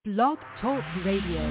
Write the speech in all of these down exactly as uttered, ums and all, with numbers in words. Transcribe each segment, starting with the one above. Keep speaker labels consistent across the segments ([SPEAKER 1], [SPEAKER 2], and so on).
[SPEAKER 1] Blog Talk Radio.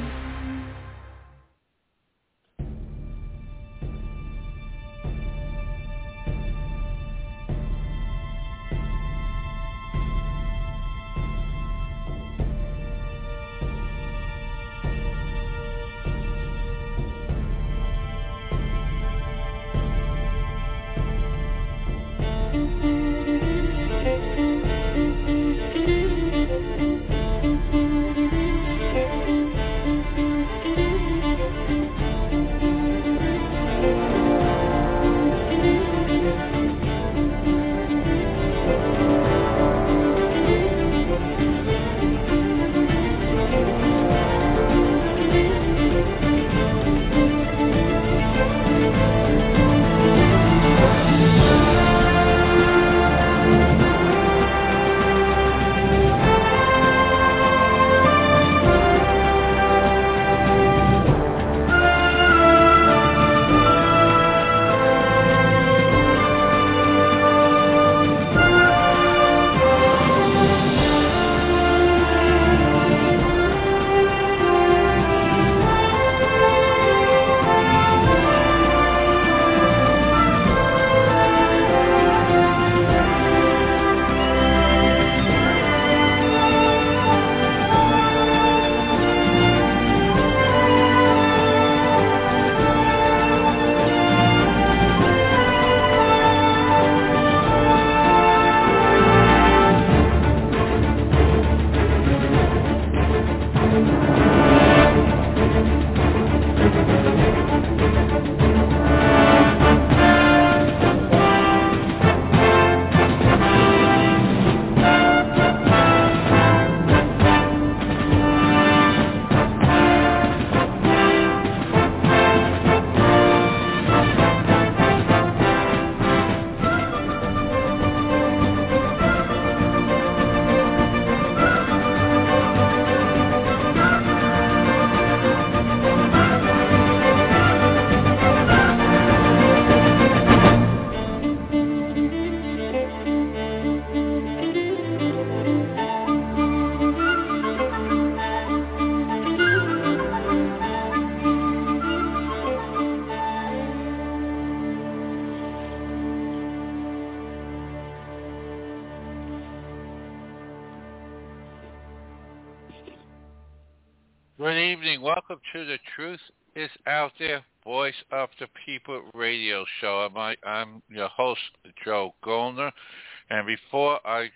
[SPEAKER 2] Good evening. Welcome to the Truth is Out There, Voice of the People radio show. I'm, I'm your host, Joe Goldner. And before I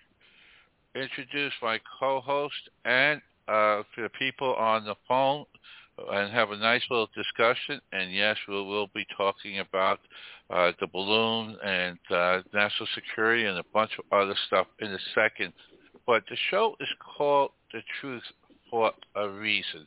[SPEAKER 2] introduce my co-host and uh, to the people on the phone and have a nice little discussion, and yes, we will be talking about uh, the balloon and uh, national security and a bunch of other stuff in a second. But the show is called The Truth for a reason.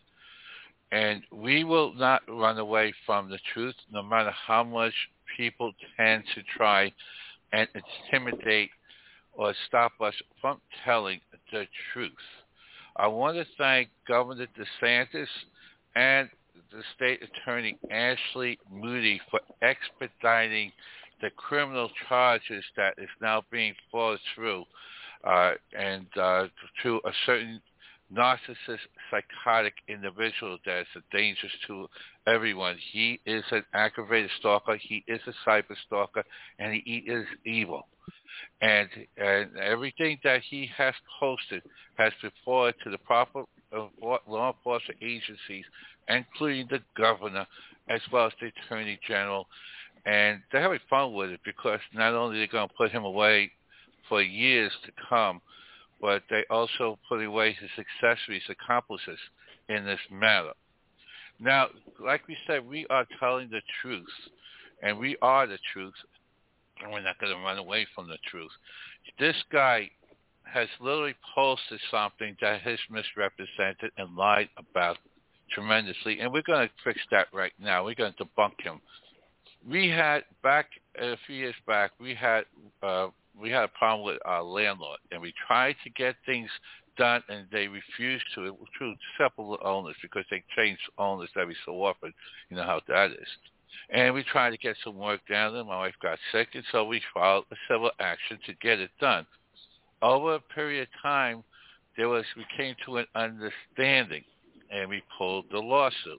[SPEAKER 2] And we will not run away from the truth, no matter how much people tend to try and intimidate or stop us from telling the truth. I want to thank Governor DeSantis and the State Attorney Ashley Moody for expediting the criminal charges that is now being followed through uh, and uh, to a certain narcissist, psychotic individual that is a danger to everyone. He is an aggravated stalker. He is a cyber stalker, and he is evil. And, and everything that he has posted has been forwarded to the proper uh, law enforcement agencies, including the governor, as well as the attorney general. And they're having fun with it because not only are they going to put him away for years to come, but they also put away his accessories, accomplices in this matter. Now, like we said, we are telling the truth, and we are the truth, and we're not going to run away from the truth. This guy has literally posted something that is misrepresented and lied about tremendously, and we're going to fix that right now. We're going to debunk him. We had, back a few years back, we had uh, we had a problem with our landlord, and we tried to get things done, and they refused to, through several owners, because they change owners every so often. You know how that is. And we tried to get some work done, and my wife got sick, and so we filed a civil action to get it done. Over a period of time, there was we came to an understanding, and we pulled the lawsuit.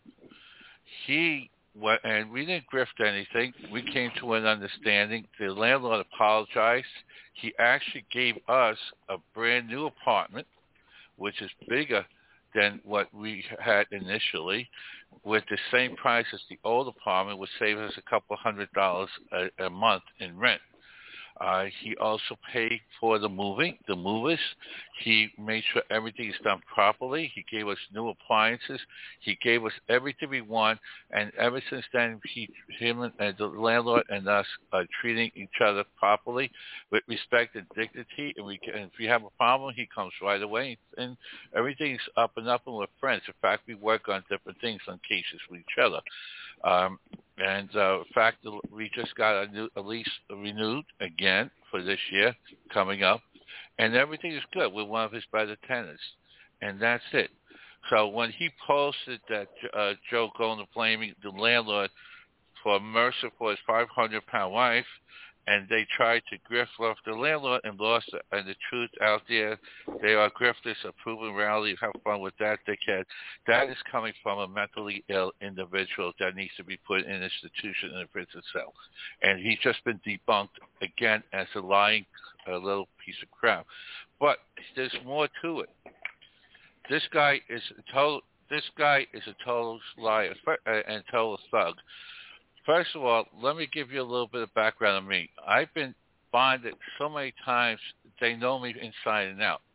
[SPEAKER 2] He went, and we didn't grift anything. We came to an understanding. The landlord apologized. He actually gave us a brand new apartment, which is bigger than what we had initially, with the same price as the old apartment, would save us a couple hundred dollars a, a month in rent. Uh, he also paid for the moving, the movers. He made sure everything is done properly. He gave us new appliances. He gave us everything we want. And ever since then, he, him and uh, the landlord and us are treating each other properly with respect and dignity. And, we can, and if we have a problem, he comes right away. And everything's up and up, and we're friends. In fact, we work on different things on cases with each other. Um, and uh, in fact, we just got a, new, a lease renewed again for this year coming up, and everything is good. We're one of his better tenants, and that's it. So when he posted that uh, Joe Golner blaming the landlord for Mercer for his five hundred pound wife, and they tried to grift off the landlord and lost it. And the truth out there, they are grifters, a proven reality. Have fun with that, dickhead. That is coming from a mentally ill individual that needs to be put in an institution in a prison cell. And he's just been debunked again as a lying a little piece of crap. But there's more to it. This guy is a total. This guy is a total liar and total thug. First of all, let me give you a little bit of background on me. I've been bonded so many times, they know me inside and out.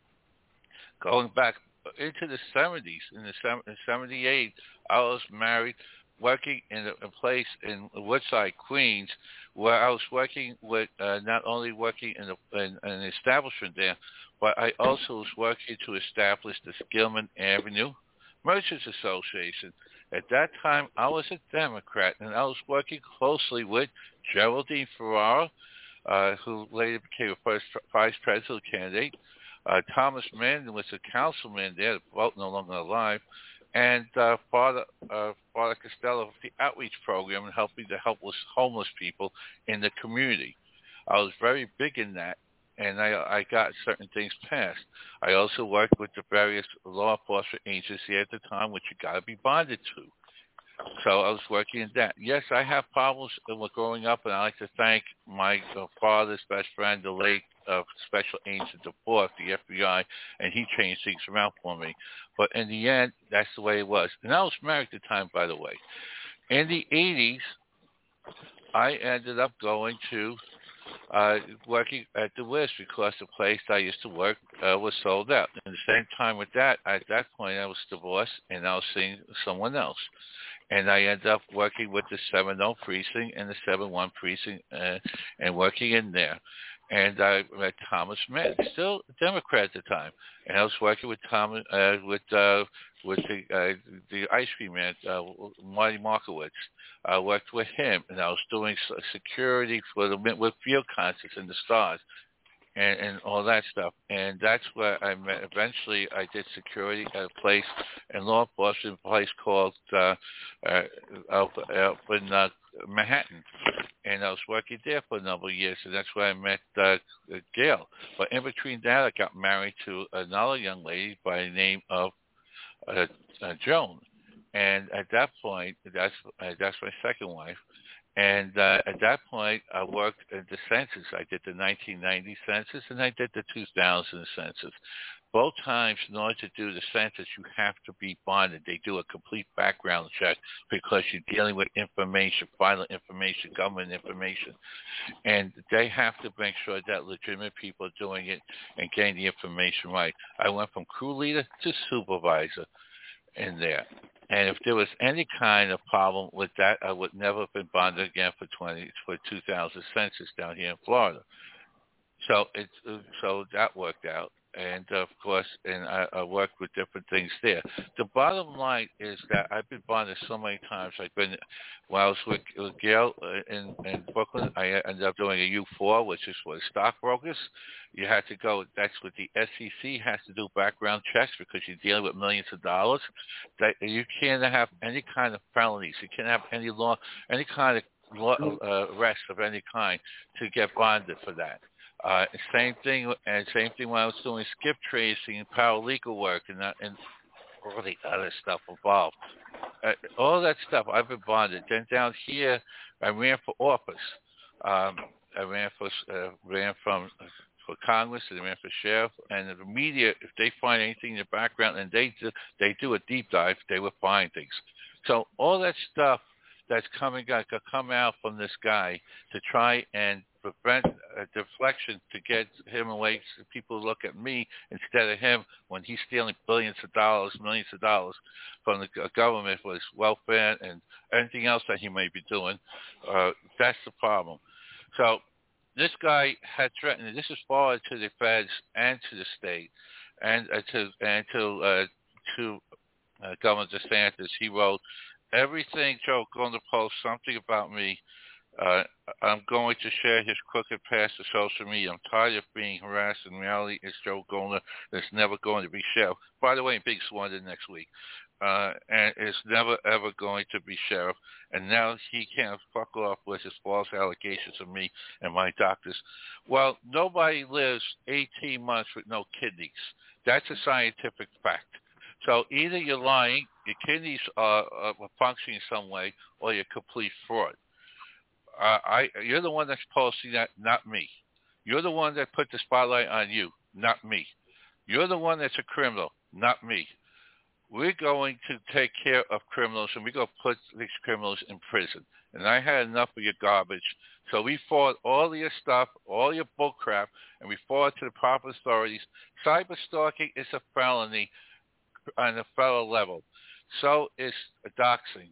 [SPEAKER 2] Going back into the seventies, in the in seventy-eight, I was married, working in a, a place in Woodside, Queens, where I was working with, uh, not only working in, a, in an establishment there, but I also was working to establish the Gilman Avenue Merchants Association. At that time, I was a Democrat, and I was working closely with Geraldine Ferrara, uh, who later became a first vice presidential candidate. Uh, Thomas Mann was a councilman there, both no longer alive, and uh, Father uh, Father Costello of the outreach program and helping the helpless homeless people in the community. I was very big in that, and I, I got certain things passed. I also worked with the various law enforcement agencies at the time, which you got to be bonded to. So I was working in that. Yes, I have problems with growing up, and I like to thank my uh, father's best friend, the late uh, Special Agent DeForth, the F B I, and he changed things around for me. But in the end, that's the way it was. And I was married at the time, by the way. In the eighties, I ended up going to uh, working at the Wiz because the place I used to work uh, was sold out. And at the same time with that, at that point, I was divorced, and I was seeing someone else. And I ended up working with the seven oh precinct and the seven one precinct uh, and working in there. And I met Thomas Mann, still a Democrat at the time. And I was working with Thomas, uh, with uh, with the uh, the ice cream man, uh, Marty Markowitz. I worked with him, and I was doing security for the with field concerts in the Stars. And, and all that stuff. And that's where I met. Eventually, I did security at a place in law enforcement, a place called uh, uh, up, up in uh, Manhattan. And I was working there for a number of years, and that's where I met uh, Gail. But in between that, I got married to another young lady by the name of uh, uh, Joan. And at that point, that's uh, that's my second wife. And uh, at that point, I worked at the census. I did the nineteen ninety census, and I did the two thousand census. Both times, in order to do the census, you have to be bonded. They do a complete background check because you're dealing with information, vital information, government information. And they have to make sure that legitimate people are doing it and getting the information right. I went from crew leader to supervisor in there. And if there was any kind of problem with that, I would never have been bonded again for twenty for two thousand census down here in Florida. So it so that worked out, and uh, of course, and I, I worked with different things there. The bottom line is that I've been bonded so many times. I've been when I was with, with Gail in, in Brooklyn, I ended up doing a U four, which is for stockbrokers. You had to go. That's what the S E C has to do background checks because you're dealing with millions of dollars. That you can't have any kind of felonies. You can't have any law, any kind of law, uh, arrest of any kind to get bonded for that. Uh, same thing, and same thing when I was doing skip tracing and paralegal work and that, and all the other stuff involved. Uh, all that stuff, I've been bonded. Then down here, I ran for office. Um, I ran for uh, ran from for Congress and I ran for sheriff. And the media, if they find anything in the background, and they do, they do a deep dive, they will find things. So all that stuff that's coming out, could come out from this guy to try and prevent a deflection to get him away so people look at me instead of him when he's stealing billions of dollars, millions of dollars from the government for his welfare and anything else that he may be doing. Uh, that's the problem. So this guy had threatened, and this is forward to the feds and to the state and uh, to and to uh, to uh, Governor DeSantis. He wrote, everything Joe going to post something about me. Uh, I'm going to share his crooked past to social media. I'm tired of being harassed. In reality, it's Joe Golner that's never going to be sheriff. By the way, big sworn in next week. Uh, and it's never, ever going to be sheriff. And now he can't fuck off with his false allegations of me and my doctors. Well, nobody lives eighteen months with no kidneys. That's a scientific fact. So either you're lying, your kidneys are, are functioning some way, or you're complete fraud. Uh, I, you're the one that's posting that, not me. You're the one that put the spotlight on you, not me. You're the one that's a criminal, not me. We're going to take care of criminals, and we're going to put these criminals in prison. And I had enough of your garbage. So we fought all your stuff, all your bull crap, and we fought to the proper authorities. Cyber stalking is a felony on the federal level. So is doxing.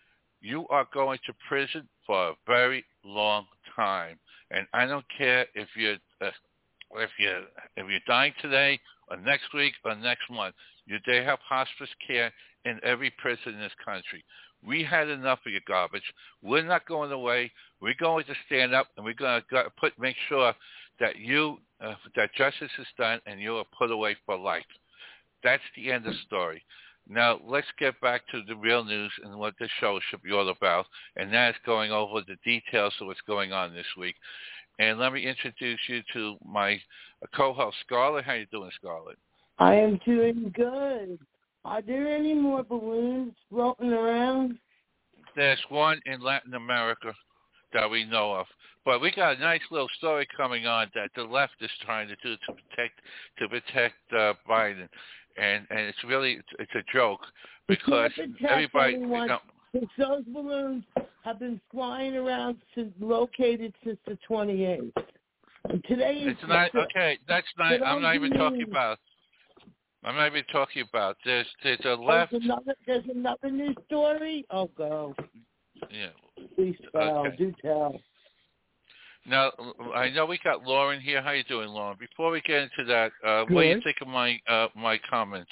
[SPEAKER 2] You are going to prison for a very long time, and I don't care if you're uh, if you if you're dying today or next week or next month. You, they have hospice care in every prison in this country. We had enough of your garbage. We're not going away. We're going to stand up, and we're going to put make sure that you uh, that justice is done and you are put away for life. That's the end of the story. Now, let's get back to the real news and what this show should be all about, and that's going over the details of what's going on this week. And let me introduce you to my co-host, Scarlett. How you doing, Scarlett?
[SPEAKER 3] I am doing good. Are there any more balloons floating around?
[SPEAKER 2] There's one in Latin America that we know of. But we got a nice little story coming on that the left is trying to do to protect to protect uh, Biden. And and it's really it's, it's a joke because everybody you know,
[SPEAKER 3] those balloons have been flying around since located since the twenty-eighth. And today is
[SPEAKER 2] it's not okay. That's not. I'm not even talking about. I'm not even talking about. There's there's a left.
[SPEAKER 3] There's another, there's another news story. Oh, go.
[SPEAKER 2] Yeah.
[SPEAKER 3] Please tell.
[SPEAKER 2] Okay.
[SPEAKER 3] Do tell.
[SPEAKER 2] Now, I know we got Lauren here. How you doing, Lauren? Before we get into that, uh, what do you think of my uh, my comments?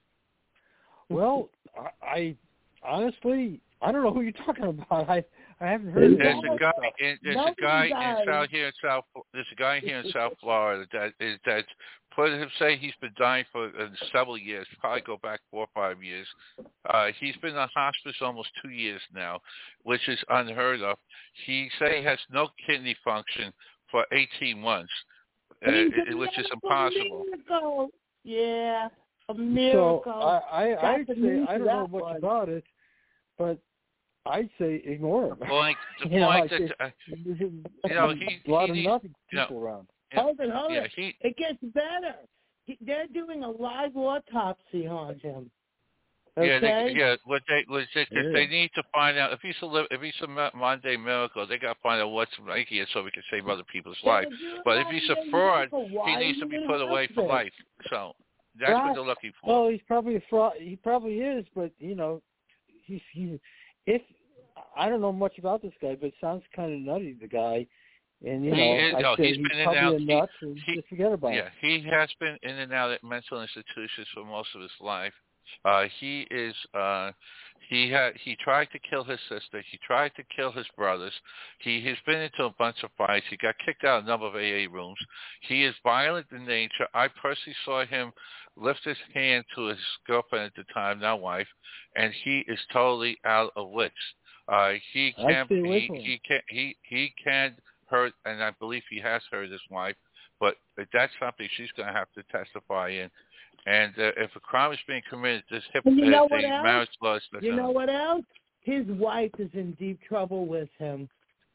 [SPEAKER 4] Well, I, I honestly, I don't know who you're talking about. I, I haven't heard.
[SPEAKER 2] There's
[SPEAKER 4] of
[SPEAKER 2] a guy. In, there's a guy in South here in South. There's a guy here in South Florida that is that put him say he's been dying for uh, several years. Probably go back four or five years. Uh, he's been in hospice almost two years now, which is unheard of. He say he has no kidney function for eighteen months, uh, it, which is impossible.
[SPEAKER 3] Miracle. Yeah, a miracle.
[SPEAKER 4] So I, I, I'd say I don't know much one. about it, but I'd say ignore him.
[SPEAKER 2] Well, like, the
[SPEAKER 4] you
[SPEAKER 2] point
[SPEAKER 4] know,
[SPEAKER 2] that uh, you know he,
[SPEAKER 4] a lot
[SPEAKER 2] he
[SPEAKER 4] of nothing
[SPEAKER 2] you
[SPEAKER 4] people
[SPEAKER 2] know,
[SPEAKER 4] around.
[SPEAKER 2] Yeah,
[SPEAKER 3] hold it, hold
[SPEAKER 2] yeah,
[SPEAKER 3] it.
[SPEAKER 2] He,
[SPEAKER 3] it gets better. He, they're doing a live autopsy on him. Okay?
[SPEAKER 2] Yeah, they, yeah. What they was it,
[SPEAKER 4] yeah.
[SPEAKER 2] they need to find out if he's a if he's a Monday miracle. They got to find out what's making it so we can save other people's lives. But if he's a fraud, he needs to be put away for life. So that's
[SPEAKER 3] right.
[SPEAKER 2] what they're looking for.
[SPEAKER 4] Well, he's probably a fraud. He probably is, but you know, he's he's if I don't know much about this guy, but it sounds kind of nutty. The guy. And, you know,
[SPEAKER 2] he is,
[SPEAKER 4] I
[SPEAKER 2] no,
[SPEAKER 4] say
[SPEAKER 2] he's
[SPEAKER 4] he's
[SPEAKER 2] been
[SPEAKER 4] probably
[SPEAKER 2] in
[SPEAKER 4] a
[SPEAKER 2] and
[SPEAKER 4] nut
[SPEAKER 2] out.
[SPEAKER 4] and
[SPEAKER 2] He,
[SPEAKER 4] just forget about
[SPEAKER 2] yeah,
[SPEAKER 4] it.
[SPEAKER 2] he has been in and out at mental institutions for most of his life. Uh, he is. Uh, he had. He tried to kill his sister. He tried to kill his brothers. He has been into a bunch of fights. He got kicked out of a number of A A rooms. He is violent in nature. I personally saw him lift his hand to his girlfriend at the time, now wife, and he is totally out of wits. Uh, he can't. He, he can't. He he can't hurt, and I believe he has hurt his wife, but that's something she's going to have to testify in. And uh, if a crime is being committed, this hip,
[SPEAKER 3] and you know
[SPEAKER 2] uh,
[SPEAKER 3] what
[SPEAKER 2] the
[SPEAKER 3] else?
[SPEAKER 2] marriage laws.
[SPEAKER 3] You know what else? His wife is in deep trouble with him.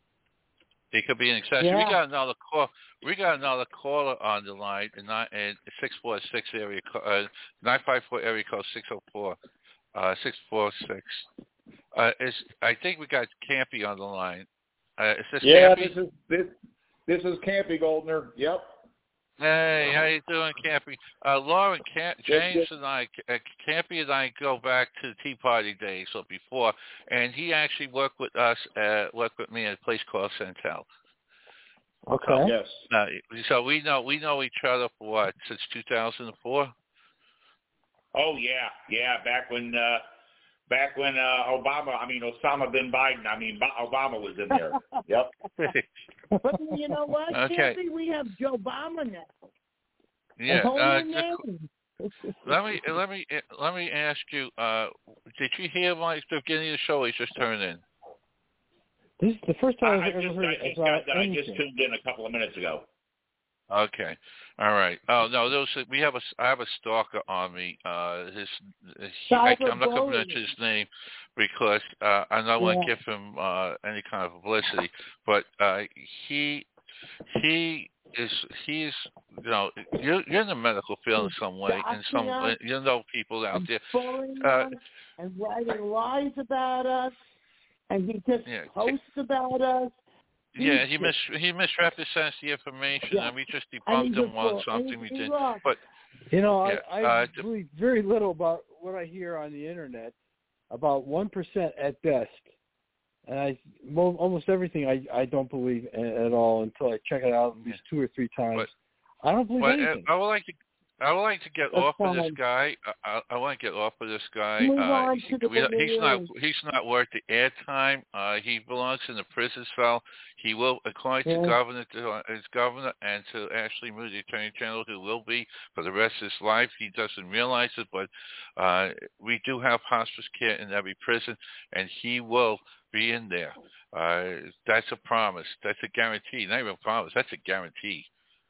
[SPEAKER 2] He could be an accessory.
[SPEAKER 3] Yeah.
[SPEAKER 2] We got another call. We got another caller on the line in nine in six four six area uh, nine five four area code six zero four uh, six four six. Uh, is I think we got Campy on the line. Uh, is this
[SPEAKER 5] yeah,
[SPEAKER 2] Campy?
[SPEAKER 5] this is this this is Campy Goldner. Yep.
[SPEAKER 2] Hey, how you doing, Campy? Uh, Lauren, Cam- James and I, uh, Campy and I go back to the Tea Party days or before, and he actually worked with us, uh, worked with me at a place called Centel.
[SPEAKER 4] Okay.
[SPEAKER 5] Yes.
[SPEAKER 2] Uh, so we know we know each other for what, since two thousand four?
[SPEAKER 5] Oh yeah, yeah. Back when uh, back when uh, Obama, I mean Osama bin Biden, I mean Obama was in there. Yep.
[SPEAKER 3] But you know what,
[SPEAKER 2] Okay.
[SPEAKER 3] Campy? We have Joe Obama now.
[SPEAKER 2] Yeah.
[SPEAKER 3] A whole
[SPEAKER 2] Uh,
[SPEAKER 3] new
[SPEAKER 2] just,
[SPEAKER 3] name.
[SPEAKER 2] let me let me let me ask you. Uh, did you hear my the beginning of the show? He just turned in.
[SPEAKER 4] This is the first time
[SPEAKER 5] I,
[SPEAKER 4] I've
[SPEAKER 5] I
[SPEAKER 4] ever
[SPEAKER 5] just,
[SPEAKER 4] heard
[SPEAKER 5] I just
[SPEAKER 4] about
[SPEAKER 5] got that. I
[SPEAKER 4] anything.
[SPEAKER 5] just tuned in a couple of minutes ago.
[SPEAKER 2] Okay, all right. Oh no, those we have a I have a stalker on me. Uh, his he, I, I'm not going to mention his name because uh, I don't want to
[SPEAKER 3] Yeah.
[SPEAKER 2] give him uh, any kind of publicity. But uh, he he is he's you know you're, you're in the medical field in some way, and some
[SPEAKER 3] us,
[SPEAKER 2] you know people out
[SPEAKER 3] and
[SPEAKER 2] there.
[SPEAKER 3] bullying
[SPEAKER 2] Uh,
[SPEAKER 3] us and writing lies about us, and he just
[SPEAKER 2] Yeah,
[SPEAKER 3] posts about us.
[SPEAKER 2] Yeah, he
[SPEAKER 3] He's
[SPEAKER 2] mis he misrepresents the information,
[SPEAKER 3] Yeah.
[SPEAKER 2] and we just
[SPEAKER 3] And
[SPEAKER 2] debunked
[SPEAKER 3] he
[SPEAKER 2] him on
[SPEAKER 3] just-
[SPEAKER 2] something
[SPEAKER 3] and
[SPEAKER 2] we
[SPEAKER 3] he
[SPEAKER 2] did.
[SPEAKER 3] lost.
[SPEAKER 2] But
[SPEAKER 4] You know,
[SPEAKER 2] Yeah,
[SPEAKER 4] I, I
[SPEAKER 2] uh,
[SPEAKER 4] believe very little about what I hear on the internet, about one percent at best. And I mo- almost everything I, I don't believe a- at all until I check it out at least two or three times.
[SPEAKER 2] But-
[SPEAKER 4] I don't believe
[SPEAKER 2] but uh,
[SPEAKER 4] anything.
[SPEAKER 2] I would like to I would like to get
[SPEAKER 3] That's
[SPEAKER 2] off of this
[SPEAKER 3] fine.
[SPEAKER 2] guy. I, I, I want to get off of this guy.
[SPEAKER 3] Move
[SPEAKER 2] Uh,
[SPEAKER 3] on
[SPEAKER 2] he,
[SPEAKER 3] to the
[SPEAKER 2] we, he's not
[SPEAKER 3] news.
[SPEAKER 2] he's not worth the airtime. Uh, he belongs in the prison cell. He will, according
[SPEAKER 3] Yeah.
[SPEAKER 2] to governor, to his governor, and to Ashley Moody, the Attorney General, who will be for the rest of his life. He doesn't realize it, but uh, we do have hospice care in every prison, and he will be in there. Uh, that's a promise. That's a guarantee. Not even a promise. That's a guarantee.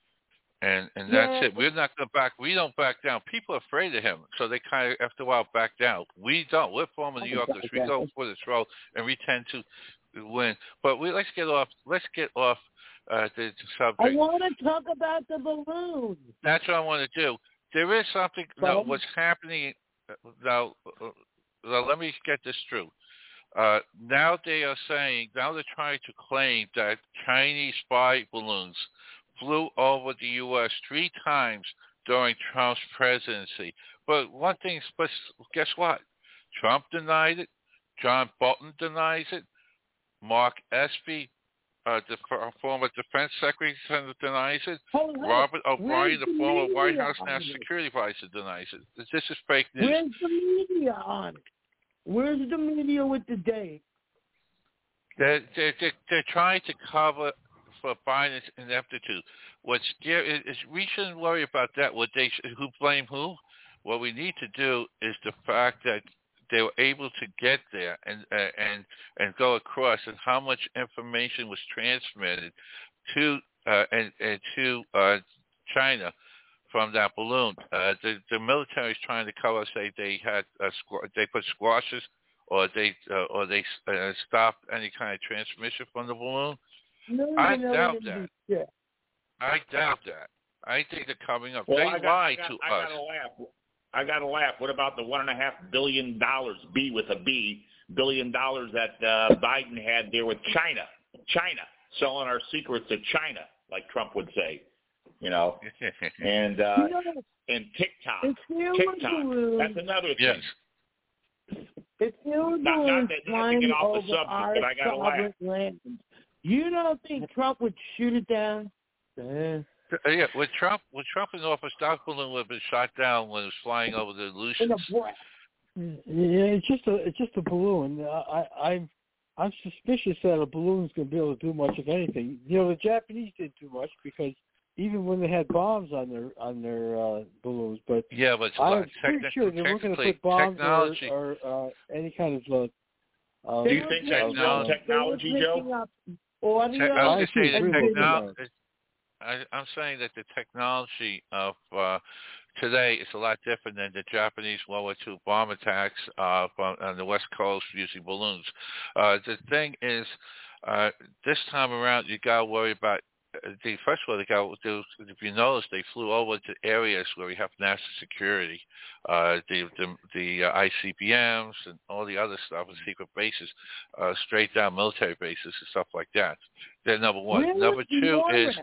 [SPEAKER 2] And and that's
[SPEAKER 3] Yeah.
[SPEAKER 2] it. We're not going to back. We don't back down. People are afraid of him, so they kind of after a while back down. We don't. We're former New Yorkers. We go for the throat, and we tend to win. But we let's get off. Let's get off uh, the, the subject.
[SPEAKER 3] I want to talk about the balloon.
[SPEAKER 2] That's what I want to do. There is something. Now,
[SPEAKER 3] Well-
[SPEAKER 2] what's happening? Now, uh, now, let me get this through. Uh, now they are saying. Now they're trying to claim that Chinese spy balloons flew over the U S three times during Trump's presidency. But one thing, but guess what? Trump denied it. John Bolton denies it. Mark Espy, uh, the former defense secretary, denies it.
[SPEAKER 3] Hold on.
[SPEAKER 2] Robert O'Brien,
[SPEAKER 3] Where's
[SPEAKER 2] the
[SPEAKER 3] the
[SPEAKER 2] former White
[SPEAKER 3] media
[SPEAKER 2] House
[SPEAKER 3] on
[SPEAKER 2] national
[SPEAKER 3] it?
[SPEAKER 2] security advisor, denies it. This is fake news.
[SPEAKER 3] Where's the media on it? Where's the media with the date?
[SPEAKER 2] They're, they're, they're, they're trying to cover for Biden's ineptitude. What's scary is, is we shouldn't worry about that. What they who blame who? What we need to do is the fact that they were able to get there and uh, and and go across, and how much information was transmitted to uh, and, and to uh, China from that balloon. Uh, the the military is trying to cover, say they had uh, squ- they put squashes or they uh, or they uh, stopped any kind of transmission from the balloon.
[SPEAKER 3] No,
[SPEAKER 2] I
[SPEAKER 3] no,
[SPEAKER 2] doubt
[SPEAKER 3] no,
[SPEAKER 2] that.
[SPEAKER 3] yeah.
[SPEAKER 2] I doubt that. I think they're coming up.
[SPEAKER 5] Well,
[SPEAKER 2] they
[SPEAKER 5] I got,
[SPEAKER 2] lie
[SPEAKER 5] I got,
[SPEAKER 2] to
[SPEAKER 5] I
[SPEAKER 2] us.
[SPEAKER 5] gotta laugh. I gotta laugh. What about the one and a half billion dollars, B with a B, billion dollars that uh, Biden had there with China? China selling our secrets to China, like Trump would say. You know, and uh,
[SPEAKER 3] You know,
[SPEAKER 5] and TikTok,
[SPEAKER 3] if there was
[SPEAKER 5] TikTok.
[SPEAKER 3] a balloon,
[SPEAKER 5] That's another thing.
[SPEAKER 2] Yes.
[SPEAKER 3] if there was a
[SPEAKER 5] Not- not
[SPEAKER 3] balloon
[SPEAKER 5] that- not to
[SPEAKER 3] flying
[SPEAKER 5] get off the
[SPEAKER 3] over
[SPEAKER 5] subject,
[SPEAKER 3] our
[SPEAKER 5] but I gotta laugh.
[SPEAKER 3] sovereign land, you don't think Trump would shoot it down? Eh.
[SPEAKER 2] Uh, yeah, with Trump, with Trump in office, that balloon would have been shot down when it was flying over the
[SPEAKER 3] In
[SPEAKER 2] Aleutians.
[SPEAKER 3] a breath.
[SPEAKER 4] Yeah, it's just a it's just a balloon. I, I I'm I'm suspicious that a balloon's going to be able to do much of anything. You know, the Japanese did too much because even when they had bombs on their on their uh, balloons, but
[SPEAKER 2] Yeah, but
[SPEAKER 4] I'm
[SPEAKER 2] techni-
[SPEAKER 4] pretty sure they weren't going to
[SPEAKER 2] technically,
[SPEAKER 4] put bombs
[SPEAKER 2] technology.
[SPEAKER 4] or, or uh, any kind of. Uh, uh,
[SPEAKER 5] Do you think that's
[SPEAKER 2] Technology.
[SPEAKER 5] real technology,
[SPEAKER 3] They were
[SPEAKER 5] Joe?
[SPEAKER 3] picking up audio
[SPEAKER 2] Te- I was
[SPEAKER 4] I
[SPEAKER 2] going to say
[SPEAKER 4] think
[SPEAKER 2] the
[SPEAKER 4] really
[SPEAKER 2] technology.
[SPEAKER 4] does.
[SPEAKER 2] I, I'm saying that the technology of uh, today is a lot different than the Japanese World War Two bomb attacks uh, from, on the West Coast using balloons. Uh, the thing is, uh, this time around, you got to worry about the first of all, they got, if you notice, they flew over to areas where we have national security, uh, the the, the uh, I C B Ms and all the other stuff, and secret bases, uh, straight down military bases and stuff like that. They're number one.
[SPEAKER 3] Where
[SPEAKER 2] number two is.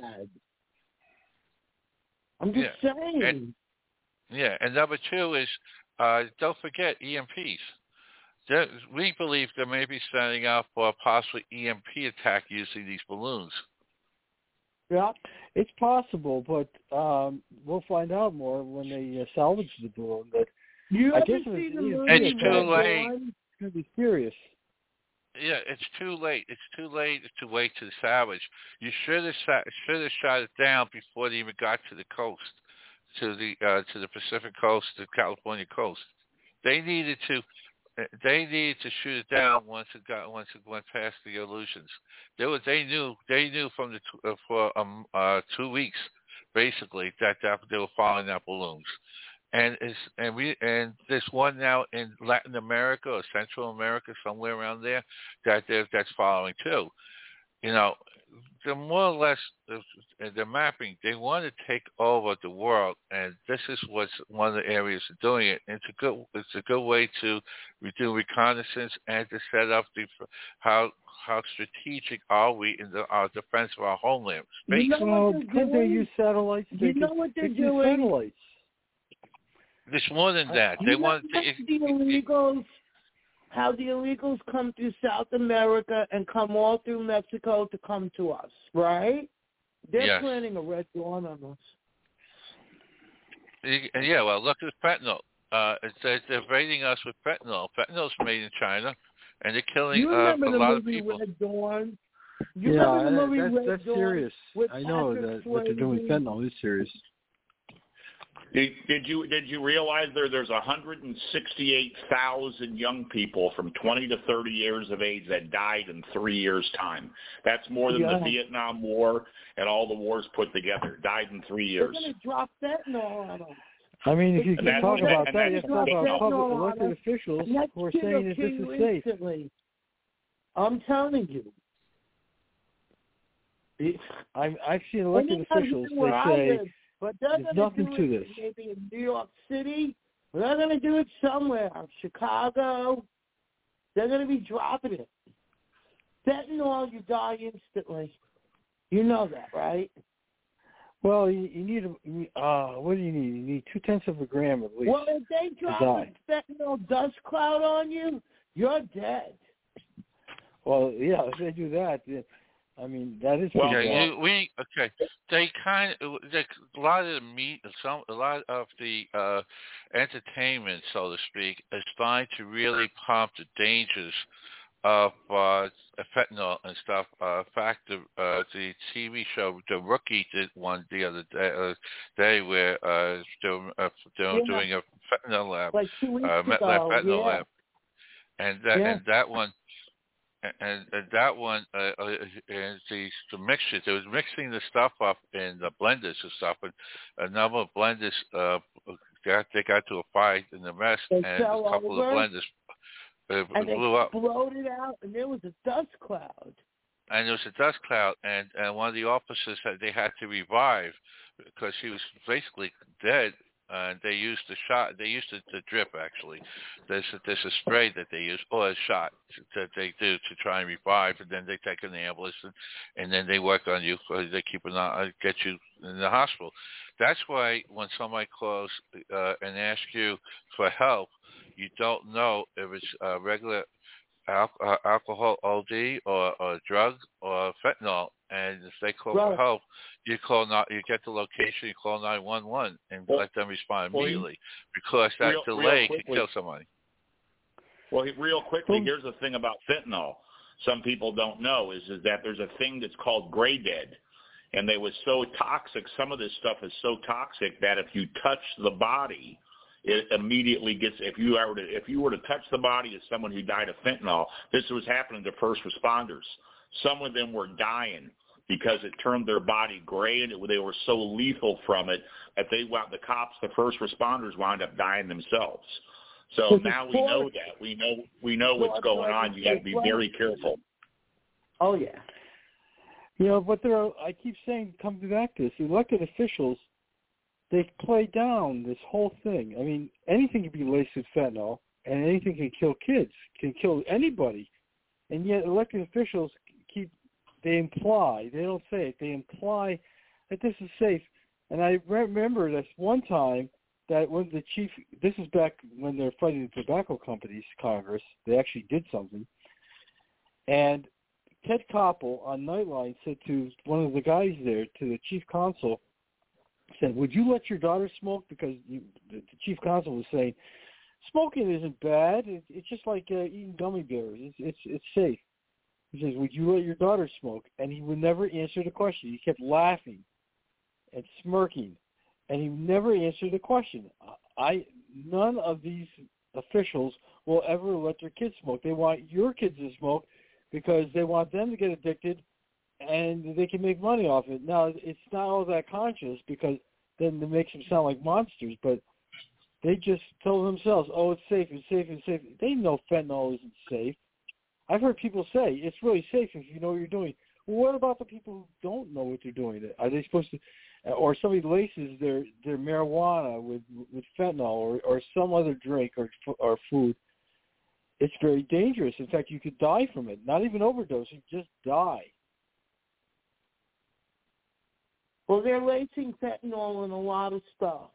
[SPEAKER 3] I'm just
[SPEAKER 2] yeah,
[SPEAKER 3] saying.
[SPEAKER 2] And, yeah, and number two is, uh, don't forget E M Ps. There, we believe they may be setting up for a possible E M P attack using these balloons.
[SPEAKER 4] Yeah, it's possible, but um, we'll find out more when they uh, salvage the balloon. But
[SPEAKER 3] you
[SPEAKER 4] I
[SPEAKER 3] ever
[SPEAKER 4] guess
[SPEAKER 3] see the
[SPEAKER 4] movie,
[SPEAKER 3] movie
[SPEAKER 2] it's too late.
[SPEAKER 4] It's going to be serious.
[SPEAKER 2] Yeah, it's too late. It's too late to wait to salvage. You should have shot, should have shot it down before they even got to the coast, to the uh, to the Pacific coast, the California coast. They needed to. They needed to shoot it down once it got once it went past the illusions. They were they knew they knew from the uh, for um uh two weeks basically that, that they were following that balloons, and it's and we and there's one now in Latin America or Central America somewhere around there that that's following too. You know, they're more or less the mapping. They want to take over the world, and this is what's one of the areas of doing it. And it's a good, it's a good way to do reconnaissance and to set up the how how strategic are we in the our defense of our homeland. Space.
[SPEAKER 3] You know
[SPEAKER 4] well,
[SPEAKER 3] what
[SPEAKER 4] could they use satellites? They
[SPEAKER 3] you know
[SPEAKER 4] could,
[SPEAKER 3] what they're
[SPEAKER 4] they
[SPEAKER 3] doing?
[SPEAKER 4] Satellites.
[SPEAKER 2] There's more than that.
[SPEAKER 3] You
[SPEAKER 2] They
[SPEAKER 3] know
[SPEAKER 2] want
[SPEAKER 3] how
[SPEAKER 2] to,
[SPEAKER 3] the illegals, how the illegals come through South America and come all through Mexico to come to us, right? They're
[SPEAKER 2] yes.
[SPEAKER 3] planning a red dawn on us.
[SPEAKER 2] Yeah, well, look at fentanyl. Uh, it's, they're invading us with fentanyl. Fentanyl's made in China, and they're killing
[SPEAKER 3] you
[SPEAKER 2] uh,
[SPEAKER 3] remember
[SPEAKER 2] a
[SPEAKER 3] the
[SPEAKER 2] lot
[SPEAKER 3] movie
[SPEAKER 2] of people.
[SPEAKER 3] Red Dawn? You
[SPEAKER 4] Yeah,
[SPEAKER 3] remember the movie
[SPEAKER 4] that's,
[SPEAKER 3] Red
[SPEAKER 4] that's
[SPEAKER 3] Dawn
[SPEAKER 4] serious.
[SPEAKER 3] with
[SPEAKER 4] I know
[SPEAKER 3] Patrick
[SPEAKER 4] that what they're doing with
[SPEAKER 3] Swayze?
[SPEAKER 4] fentanyl is serious.
[SPEAKER 5] Did, did you did you realize there there's one hundred sixty-eight thousand young people from twenty to thirty years of age that died in three years' time? That's more than
[SPEAKER 3] Yeah.
[SPEAKER 5] the Vietnam War and all the wars put together. Died in three years.
[SPEAKER 3] They're going to drop fentanyl on them.
[SPEAKER 4] I mean, if you
[SPEAKER 5] And
[SPEAKER 4] can
[SPEAKER 5] that's-
[SPEAKER 4] talk
[SPEAKER 5] and
[SPEAKER 4] about
[SPEAKER 5] that-
[SPEAKER 4] that,
[SPEAKER 5] and
[SPEAKER 4] you have
[SPEAKER 5] that's
[SPEAKER 4] to talk about
[SPEAKER 3] fentanyl
[SPEAKER 4] public
[SPEAKER 3] on
[SPEAKER 4] elected
[SPEAKER 3] us.
[SPEAKER 4] officials
[SPEAKER 3] And that
[SPEAKER 4] who are
[SPEAKER 3] shit will
[SPEAKER 4] saying that
[SPEAKER 3] kill
[SPEAKER 4] this
[SPEAKER 3] you
[SPEAKER 4] is safe.
[SPEAKER 3] instantly. I'm telling you.
[SPEAKER 4] I've, I've seen elected
[SPEAKER 3] Anytime
[SPEAKER 4] officials,
[SPEAKER 3] you where I
[SPEAKER 4] they say,
[SPEAKER 3] live, but they're
[SPEAKER 4] there's
[SPEAKER 3] gonna
[SPEAKER 4] nothing
[SPEAKER 3] do
[SPEAKER 4] to
[SPEAKER 3] it
[SPEAKER 4] this.
[SPEAKER 3] maybe in New York City. They're going to do it somewhere. Chicago. They're going to be dropping it. Fentanyl, you die instantly. You know that, right?
[SPEAKER 4] well, you, you need, a, uh, what do you need? You need two-tenths of a gram at least.
[SPEAKER 3] Well, if they drop
[SPEAKER 4] die.
[SPEAKER 3] a fentanyl dust cloud on you, you're dead.
[SPEAKER 4] Well, yeah, if they do that, yeah, I mean, that is
[SPEAKER 5] Well,
[SPEAKER 4] pretty
[SPEAKER 2] Yeah,
[SPEAKER 4] bad.
[SPEAKER 2] you, we okay. They kind of they, a lot of the meat, some a lot of the uh, entertainment, so to speak, is trying to really pump the dangers of uh, fentanyl and stuff. Uh, in fact, the uh, the T V show The Rookie did one the other day, uh, day where uh, they're, uh, they're
[SPEAKER 3] Yeah.
[SPEAKER 2] doing a fentanyl lab,
[SPEAKER 3] Like two weeks
[SPEAKER 2] uh,
[SPEAKER 3] ago.
[SPEAKER 2] fentanyl
[SPEAKER 3] yeah.
[SPEAKER 2] lab, and that
[SPEAKER 3] Yeah.
[SPEAKER 2] and that one. And, and that one, uh, uh, is the, the mixture. They was mixing the stuff up in the blenders and stuff, and a number of blenders, uh, got, they got to a fight in the mess,
[SPEAKER 3] They
[SPEAKER 2] and a
[SPEAKER 3] fell
[SPEAKER 2] couple
[SPEAKER 3] over,
[SPEAKER 2] of blenders uh,
[SPEAKER 3] and
[SPEAKER 2] blew
[SPEAKER 3] they
[SPEAKER 2] up.
[SPEAKER 3] exploded out, and there was a dust cloud.
[SPEAKER 2] And there was a dust cloud, and, and one of the officers said they had to revive because she was basically dead. And they used the shot. They used the, the drip actually. There's a, there's a spray that they use or a shot that they do to try and revive, and then they take an ambulance and, and then they work on you. They keep an eye, get you in the hospital. That's why when somebody calls uh, and asks you for help, you don't know if it's uh, regular al- uh, alcohol O D or, or drugs or fentanyl. And if they call
[SPEAKER 3] Right.
[SPEAKER 2] for help, you call not you get the location, you call nine one one, and
[SPEAKER 5] Well,
[SPEAKER 2] let them respond
[SPEAKER 5] well,
[SPEAKER 2] immediately, because that
[SPEAKER 5] real- real
[SPEAKER 2] delay could
[SPEAKER 5] quickly-
[SPEAKER 2] kill somebody.
[SPEAKER 5] Well, real quickly, here's the thing about fentanyl. Some people don't know is, is that there's a thing that's called gray dead, and they was so toxic. Some of this stuff is so toxic that if you touch the body, it immediately gets. If you were to if you were to touch the body of someone who died of fentanyl, this was happening to first responders. Some of them were dying because it turned their body gray, and it, they were so lethal from it that they wound, the cops, the first responders, wound up dying themselves. So now we know that. We know we know what's going on. You got to be very careful.
[SPEAKER 3] Oh, yeah.
[SPEAKER 4] You know, but there are, I keep saying, come back to this, elected officials, they play down this whole thing. I mean, anything can be laced with fentanyl, and anything can kill kids, can kill anybody. And yet elected officials keep, they imply, they don't say it, they imply that this is safe. And I remember this one time that when the chief, this is back when they're fighting the tobacco companies, Congress, they actually did something. And Ted Koppel on Nightline said to one of the guys there, to the chief counsel, said, would you let your daughter smoke? Because you, the, the chief counsel was saying, smoking isn't bad. It, it's just like uh, eating gummy bears. It's, it's it's safe. He says, would you let your daughter smoke? And he would never answer the question. He kept laughing and smirking, and he never answered the question. I none of these officials will ever let their kids smoke. They want your kids to smoke because they want them to get addicted, and they can make money off it. Now, it's not all that conscious because then it makes them sound like monsters, but they just tell themselves, oh, it's safe, it's safe, it's safe. They know fentanyl isn't safe. I've heard people say it's really safe if you know what you're doing. Well, what about the people who don't know what they're doing? Are they supposed to, or somebody laces their, their marijuana with with fentanyl or, or some other drink or or food? It's very dangerous. In fact, you could die from it. Not even overdosing, just die.
[SPEAKER 3] Well, they're lacing fentanyl in a lot of stuff.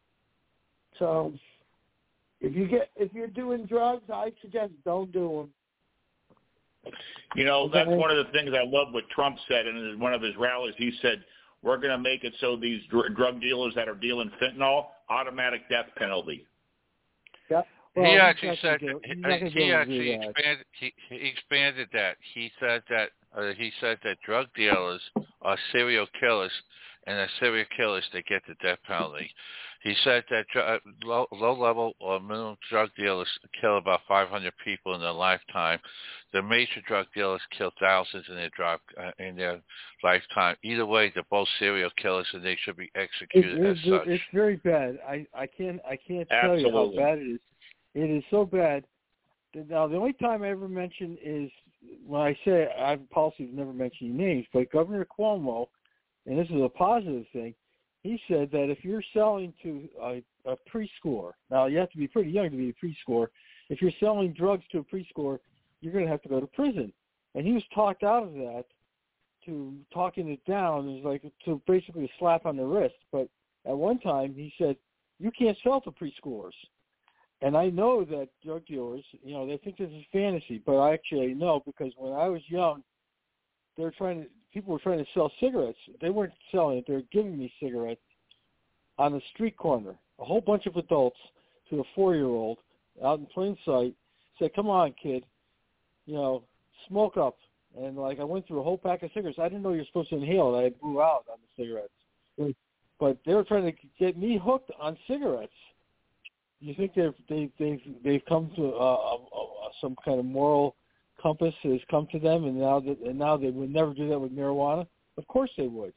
[SPEAKER 3] So, if you get if you're doing drugs, I suggest don't do them.
[SPEAKER 5] You know, that's one of the things I love what Trump said in one of his rallies. He said, we're going to make it so these dr- drug dealers that are dealing fentanyl, automatic death penalty.
[SPEAKER 3] Yep.
[SPEAKER 4] Well,
[SPEAKER 2] he actually said
[SPEAKER 4] do,
[SPEAKER 2] he,
[SPEAKER 4] he
[SPEAKER 2] actually expanded he, he expanded that. He said that uh, he said that drug dealers are serial killers, and as serial killers they get the death penalty. He said that uh, low, low-level or minimum drug dealers kill about five hundred people in their lifetime. The major drug dealers kill thousands in their drug uh, in their lifetime. Either way, they're both serial killers, and they should be executed
[SPEAKER 4] it,
[SPEAKER 2] as
[SPEAKER 4] it,
[SPEAKER 2] such.
[SPEAKER 4] It's very bad. I, I can't I can't
[SPEAKER 5] Absolutely.
[SPEAKER 4] tell you how bad it is. It is so bad. Now, the only time I ever mention is when I say I have a policy of never mentioning names, but Governor Cuomo, and this is a positive thing, he said that if you're selling to a, a preschooler, now you have to be pretty young to be a preschooler. If you're selling drugs to a preschooler, you're going to have to go to prison. And he was talked out of that to talking it down. It was like to basically a slap on the wrist. But at one time he said, you can't sell to preschoolers. And I know that drug dealers, you know, they think this is fantasy, but I actually know because when I was young, they were trying to, people were trying to sell cigarettes. They weren't selling it. They were giving me cigarettes on the street corner. A whole bunch of adults to a four-year-old out in plain sight said, come on, kid, you know, smoke up. And, like, I went through a whole pack of cigarettes. I didn't know you were supposed to inhale it. I blew out on the cigarettes. But they were trying to get me hooked on cigarettes. You think they've they've they've, they've come to uh, uh, some kind of moral compass has come to them, and now that and now they would never do that with marijuana? Of course they would.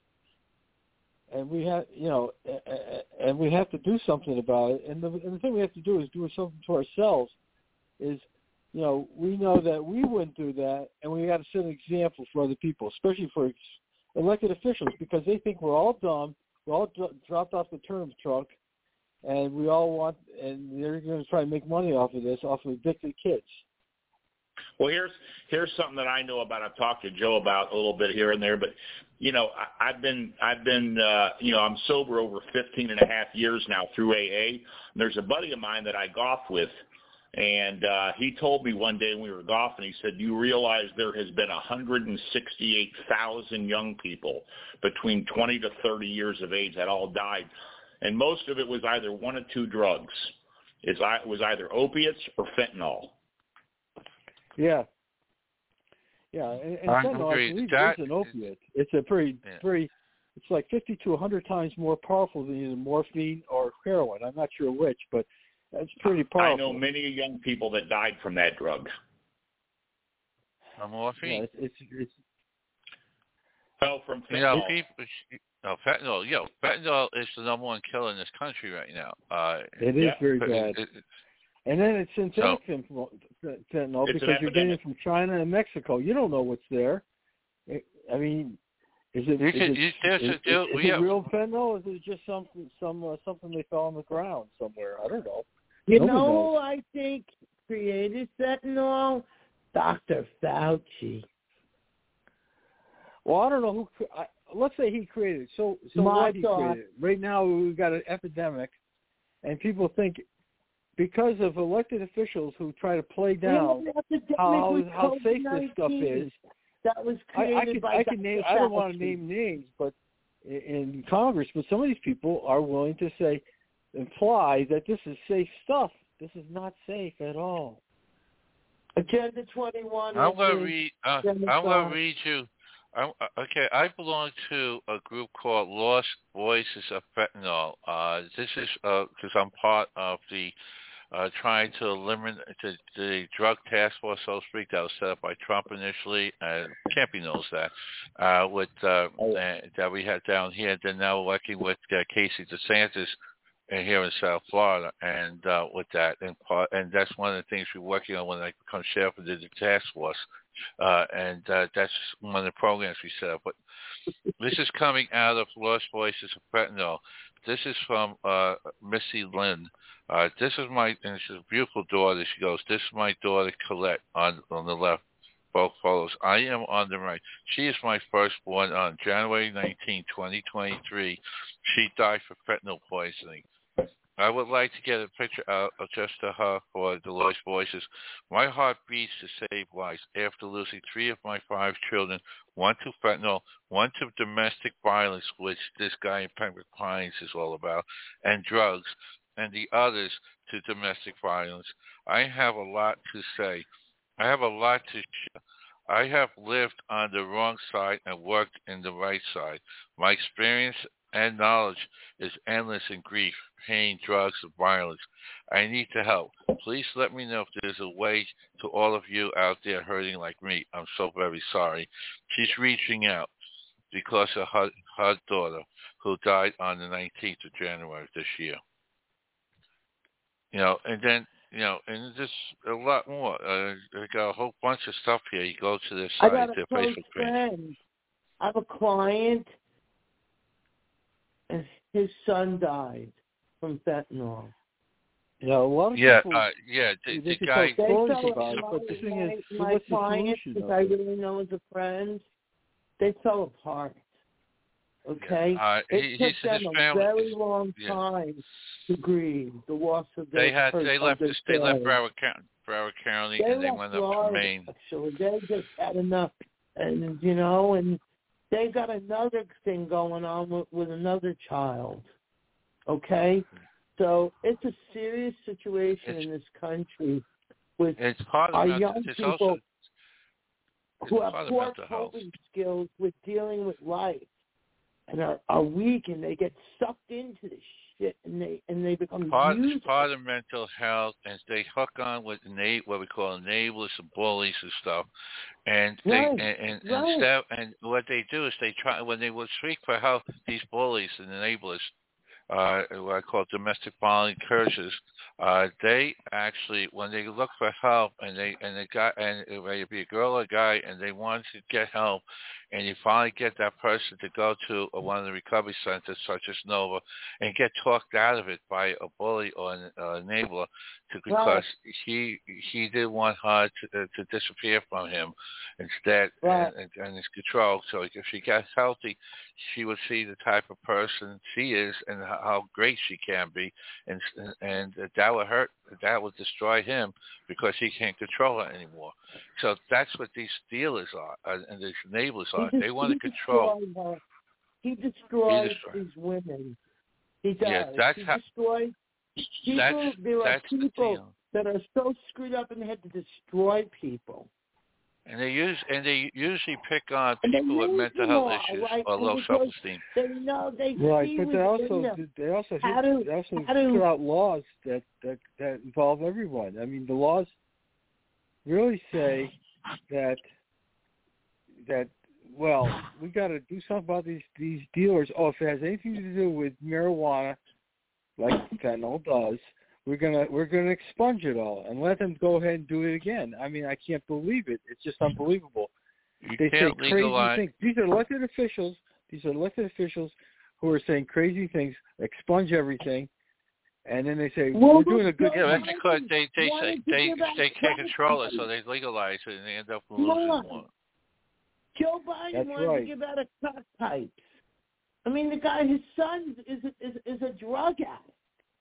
[SPEAKER 4] And we have, you know, and we have to do something about it. And the, and the thing we have to do is do something to ourselves. Is, you know, we know that we wouldn't do that, and we got to set an example for other people, especially for elected officials, because they think we're all dumb, we're all dro- dropped off the turnip truck. And we all want, and they're going to try to make money off of this, off of addicted kids.
[SPEAKER 5] Well, here's here's something that I know about. I've talked to Joe about a little bit here and there, but you know, I, I've been I've been uh, you know I'm sober over fifteen and a half years now through A A. And there's a buddy of mine that I golf with, and uh, he told me one day when we were golfing, he said, "You realize there has been one hundred sixty-eight thousand young people between twenty to thirty years of age that all died." And most of it was either one of two drugs. It was either opiates or fentanyl.
[SPEAKER 4] Yeah. Yeah, and, and fentanyl, I believe, is an opiate. It's a pretty, yeah. pretty, it's like fifty to one hundred times more powerful than either morphine or heroin. I'm not sure which, but that's pretty powerful.
[SPEAKER 5] I know many young people that died from that drug.
[SPEAKER 2] A morphine?
[SPEAKER 4] Yeah, it's, it's, it's
[SPEAKER 5] Oh, from
[SPEAKER 2] You know,
[SPEAKER 5] fentanyl.
[SPEAKER 2] people. No, fentanyl. Yo, fentanyl is the number one killer in this country right now. Uh,
[SPEAKER 4] It is
[SPEAKER 5] yeah.
[SPEAKER 4] very
[SPEAKER 2] it-
[SPEAKER 4] bad.
[SPEAKER 2] it-
[SPEAKER 4] And then it's synthetic
[SPEAKER 2] So-
[SPEAKER 4] fentanyl, fentanyl
[SPEAKER 5] It's an
[SPEAKER 4] because you're getting
[SPEAKER 5] epidemic.
[SPEAKER 4] it from China and Mexico. You don't know what's there. It, I mean, is it,
[SPEAKER 2] You
[SPEAKER 4] is
[SPEAKER 2] could-
[SPEAKER 4] it,
[SPEAKER 2] you- there's
[SPEAKER 4] is,
[SPEAKER 2] a deal-
[SPEAKER 4] is, is
[SPEAKER 2] we
[SPEAKER 4] it
[SPEAKER 2] have-
[SPEAKER 4] real fentanyl, or is it just something some uh, something they found on the ground somewhere? I don't know.
[SPEAKER 3] You
[SPEAKER 4] Nobody
[SPEAKER 3] know
[SPEAKER 4] knows.
[SPEAKER 3] who I think created fentanyl? Doctor Fauci.
[SPEAKER 4] Well, I don't know who. cre- I, let's say he created it. So, so
[SPEAKER 3] My
[SPEAKER 4] what he
[SPEAKER 3] thought-
[SPEAKER 4] created? it. Right now, we've got an epidemic, and people think because of elected officials who try to play down
[SPEAKER 3] We had an epidemic
[SPEAKER 4] how
[SPEAKER 3] with
[SPEAKER 4] how safe this stuff
[SPEAKER 3] COVID nineteen.
[SPEAKER 4] is.
[SPEAKER 3] That was
[SPEAKER 4] I,
[SPEAKER 3] created
[SPEAKER 4] I could,
[SPEAKER 3] by
[SPEAKER 4] I
[SPEAKER 3] Doctor
[SPEAKER 4] could name. I don't want to
[SPEAKER 3] Fauci.
[SPEAKER 4] name names, but in, in Congress, but some of these people are willing to say, imply that this is safe stuff. This is not safe at all.
[SPEAKER 3] Agenda twenty-one.
[SPEAKER 2] I'm
[SPEAKER 3] is
[SPEAKER 2] going to
[SPEAKER 3] the
[SPEAKER 2] read. Uh,
[SPEAKER 3] Democrat.
[SPEAKER 2] I'm going to read you. I'm, uh, okay, I belong to a group called Lost Voices of Fentanyl. Uh, this is because I'm part of the uh, trying to eliminate the, the drug task force, so to speak, that was set up by Trump initially. Uh, Campy knows that. Uh, with uh,
[SPEAKER 5] Oh.
[SPEAKER 2] uh, that we had down here. Then now we're working with uh, Casey DeSantis and here in South Florida, and uh, with that, and part, and that's one of the things we're working on when I become sheriff of the task force, uh, and uh, that's one of the programs we set up. But this is coming out of Lost Voices of Fentanyl. This is from uh, Missy Lynn. Uh, this is my, and she's a beautiful daughter. She goes, "This is my daughter Colette on on the left." Both photos. I am on the right. She is my firstborn on January nineteenth, twenty twenty-three. She died for fentanyl poisoning. I would like to get a picture out of just to her for the Lost Voices. My heart beats to save lives after losing three of my five children, one to fentanyl, one to domestic violence, which this guy in Pembroke Pines is all about, and drugs, and the others to domestic violence. I have a lot to say. I have a lot to share. I have lived on the wrong side and worked in the right side. My experience and knowledge is endless in grief, pain, drugs, and violence. I need to help. Please let me know if there's a way to all of you out there hurting like me. I'm so very sorry. She's reaching out because of her, her daughter, who died on the nineteenth of January this year. You know, and then, you know, and there's a lot more. Uh, I got a whole bunch of stuff here. You go to this
[SPEAKER 3] I
[SPEAKER 2] site,
[SPEAKER 3] got a
[SPEAKER 2] their
[SPEAKER 3] close
[SPEAKER 2] Facebook page.
[SPEAKER 3] friend. I have a client, and his son died from fentanyl.
[SPEAKER 4] You know, a lot of
[SPEAKER 2] Yeah,
[SPEAKER 4] people.
[SPEAKER 2] uh, yeah. The,
[SPEAKER 4] they
[SPEAKER 2] the
[SPEAKER 4] could
[SPEAKER 2] guy.
[SPEAKER 4] tell
[SPEAKER 3] They
[SPEAKER 4] stories
[SPEAKER 3] tell
[SPEAKER 4] about it,
[SPEAKER 3] my,
[SPEAKER 4] but the thing is, so
[SPEAKER 3] my
[SPEAKER 4] what's the
[SPEAKER 3] client,
[SPEAKER 4] solution
[SPEAKER 3] because
[SPEAKER 4] of
[SPEAKER 3] I
[SPEAKER 4] it?
[SPEAKER 3] really know as a friend, they fell apart. Okay,
[SPEAKER 2] Uh, he,
[SPEAKER 3] it
[SPEAKER 2] he
[SPEAKER 3] took
[SPEAKER 2] said his
[SPEAKER 3] them a
[SPEAKER 2] family.
[SPEAKER 3] very long
[SPEAKER 2] yeah.
[SPEAKER 3] time to grieve the loss of their
[SPEAKER 2] They had.
[SPEAKER 3] of
[SPEAKER 2] They left.
[SPEAKER 3] their
[SPEAKER 2] This, they left
[SPEAKER 3] child.
[SPEAKER 2] Broward County, Broward County,
[SPEAKER 3] They
[SPEAKER 2] and they
[SPEAKER 3] left
[SPEAKER 2] went up to
[SPEAKER 3] Florida,
[SPEAKER 2] Maine.
[SPEAKER 3] actually. They just had enough, and you know, and they got another thing going on with, with another child. Okay, so it's a serious situation
[SPEAKER 2] It's-
[SPEAKER 3] in this country with
[SPEAKER 2] It's part of
[SPEAKER 3] our
[SPEAKER 2] mental.
[SPEAKER 3] young
[SPEAKER 2] It's
[SPEAKER 3] people
[SPEAKER 2] also. It's
[SPEAKER 3] who have
[SPEAKER 2] part of
[SPEAKER 3] poor
[SPEAKER 2] mental health.
[SPEAKER 3] coping skills with dealing with life, and are, are weak, and they get sucked into this shit, and they and they become
[SPEAKER 2] Part,
[SPEAKER 3] used.
[SPEAKER 2] it's part of mental health, and they hook on with na- what we call enablers and bullies and stuff, and they
[SPEAKER 3] Right,
[SPEAKER 2] and, and, and
[SPEAKER 3] right.
[SPEAKER 2] instead, and what they do is they try when they would speak for help, these bullies and enablers, uh, what I call domestic violence incursions, uh, they actually when they look for help and they and they got and it may be a girl or a guy and they want to get help, and you finally get that person to go to uh, one of the recovery centers such as Nova and get talked out of it by a bully or an uh, enabler to, because
[SPEAKER 3] Right.
[SPEAKER 2] he he didn't want her to, uh, to disappear from him instead
[SPEAKER 3] Right.
[SPEAKER 2] and, and, and his control. So if she gets healthy, she would see the type of person she is and how, how great she can be, and and that would hurt, that would destroy him because he can't control her anymore. So that's what these dealers are uh, and these enablers are.
[SPEAKER 3] He
[SPEAKER 2] They want to
[SPEAKER 3] he
[SPEAKER 2] control.
[SPEAKER 3] destroyed her. He destroys
[SPEAKER 2] destroyed.
[SPEAKER 3] these women. He does.
[SPEAKER 2] Yeah, that's
[SPEAKER 3] he
[SPEAKER 2] how-
[SPEAKER 3] destroys people.
[SPEAKER 2] That's
[SPEAKER 3] there are
[SPEAKER 2] that's the
[SPEAKER 3] people
[SPEAKER 2] deal.
[SPEAKER 3] that are so screwed up in the head to destroy people.
[SPEAKER 2] And they use and they usually pick on
[SPEAKER 3] And they
[SPEAKER 2] people with
[SPEAKER 3] use
[SPEAKER 2] mental
[SPEAKER 3] them
[SPEAKER 2] health
[SPEAKER 3] all,
[SPEAKER 2] issues
[SPEAKER 3] right?
[SPEAKER 2] or
[SPEAKER 3] And
[SPEAKER 2] low
[SPEAKER 3] because
[SPEAKER 2] self-esteem.
[SPEAKER 3] They know they
[SPEAKER 4] Right,
[SPEAKER 3] see
[SPEAKER 4] but they
[SPEAKER 3] within
[SPEAKER 4] also
[SPEAKER 3] them.
[SPEAKER 4] they also
[SPEAKER 3] How do-
[SPEAKER 4] they also
[SPEAKER 3] how do-
[SPEAKER 4] put out laws that, that that involve everyone. I mean, the laws really say that that well, we got to do something about these these dealers. Oh, if it has anything to do with marijuana, like fentanyl does, we're gonna we're gonna expunge it all and let them go ahead and do it again. I mean, I can't believe it. It's just unbelievable.
[SPEAKER 2] You
[SPEAKER 4] they say
[SPEAKER 2] can't
[SPEAKER 4] crazy
[SPEAKER 2] legalize.
[SPEAKER 4] things. These are elected officials. These are elected officials who are saying crazy things, expunge everything, and then they say
[SPEAKER 3] Well,
[SPEAKER 4] we're doing a good
[SPEAKER 2] Yeah,
[SPEAKER 4] thing.
[SPEAKER 2] that's because they they
[SPEAKER 3] Why
[SPEAKER 2] say
[SPEAKER 3] did you
[SPEAKER 2] they
[SPEAKER 3] give out
[SPEAKER 2] they can't
[SPEAKER 3] crack
[SPEAKER 2] control it,
[SPEAKER 3] pipes?
[SPEAKER 2] so they legalize it and they end up
[SPEAKER 3] Come
[SPEAKER 2] losing
[SPEAKER 3] on.
[SPEAKER 2] more.
[SPEAKER 3] Joe Biden
[SPEAKER 4] That's
[SPEAKER 3] wanted
[SPEAKER 4] right.
[SPEAKER 3] to give out a crack pipe. I mean, the guy, his son is is is a drug addict.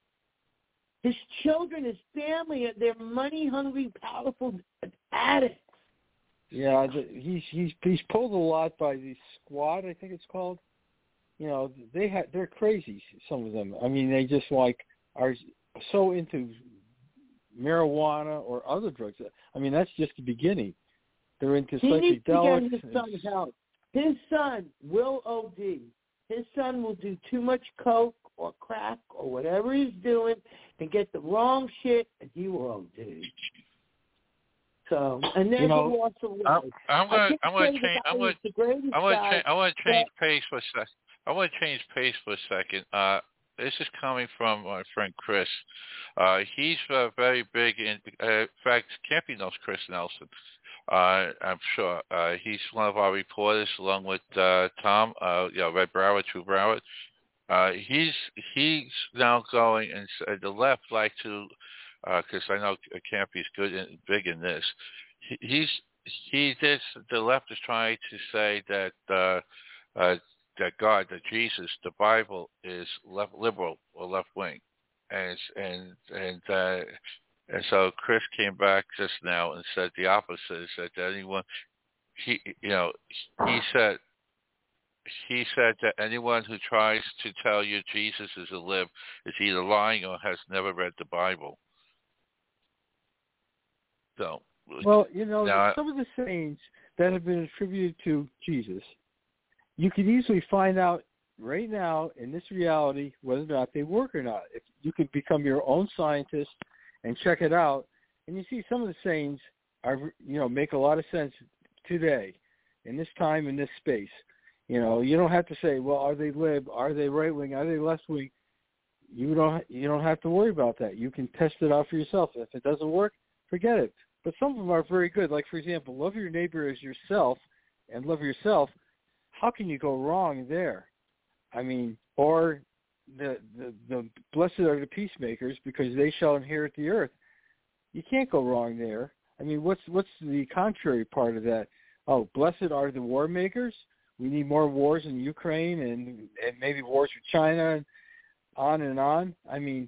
[SPEAKER 3] His children, his family, they're money-hungry, powerful addicts.
[SPEAKER 4] Yeah, the, he's he's he's pulled a lot by the squad, I think it's called. You know, they ha- they're crazy. Some of them. I mean, they just like are so into marijuana or other drugs. I mean, that's just the beginning. They're into
[SPEAKER 3] He needs to
[SPEAKER 4] psychedelics.
[SPEAKER 3] get his son help. His son will O D. His son will do too much coke or crack or whatever he's doing and get the wrong shit, and he will O D. So, and then
[SPEAKER 4] You know,
[SPEAKER 3] he walks away.
[SPEAKER 2] I'm, I'm
[SPEAKER 3] I
[SPEAKER 2] gonna
[SPEAKER 3] can't
[SPEAKER 2] I'm gonna
[SPEAKER 3] say the
[SPEAKER 2] change
[SPEAKER 3] guy
[SPEAKER 2] I'm gonna
[SPEAKER 3] is the greatest
[SPEAKER 2] I'm gonna
[SPEAKER 3] guy,
[SPEAKER 2] change I want to
[SPEAKER 3] but-
[SPEAKER 2] change pace for a sec. I want to change pace for a second. Uh, this is coming from my friend Chris. Uh, he's uh, very big in. Uh, in fact, Campy knows Chris Nelson. Uh, I'm sure. Uh, he's one of our reporters, along with uh, Tom. Uh, you know, Red Broward, True Broward. Uh, he's he's now going, and uh, the left like to, because uh, I know Campy's good and big in this. He, he's he this the left is trying to say that uh, uh, that God, that Jesus, the Bible is left liberal or left wing, and and and. Uh, And so Chris came back just now and said the opposite. He said that anyone, he, you know, he said, he said that anyone who tries to tell you Jesus is a lib is either lying or has never read the Bible. So,
[SPEAKER 4] well, you know,
[SPEAKER 2] now,
[SPEAKER 4] some of the sayings that have been attributed to Jesus, you can easily find out right now in this reality whether or not they work or not. If you could become your own scientist and check it out, and you see some of the sayings are, you know, make a lot of sense today, in this time, in this space. You know, you don't have to say, well, are they lib? Are they right wing? Are they left wing? You don't. You don't have to worry about that. You can test it out for yourself. If it doesn't work, forget it. But some of them are very good. Like, for example, love your neighbor as yourself, and love yourself. How can you go wrong there? I mean, or The, the the blessed are the peacemakers because they shall inherit the earth. You can't go wrong there. I mean, what's what's the contrary part of that? Oh, blessed are the war makers. We need more wars in Ukraine and and maybe wars with China and on and on. I mean,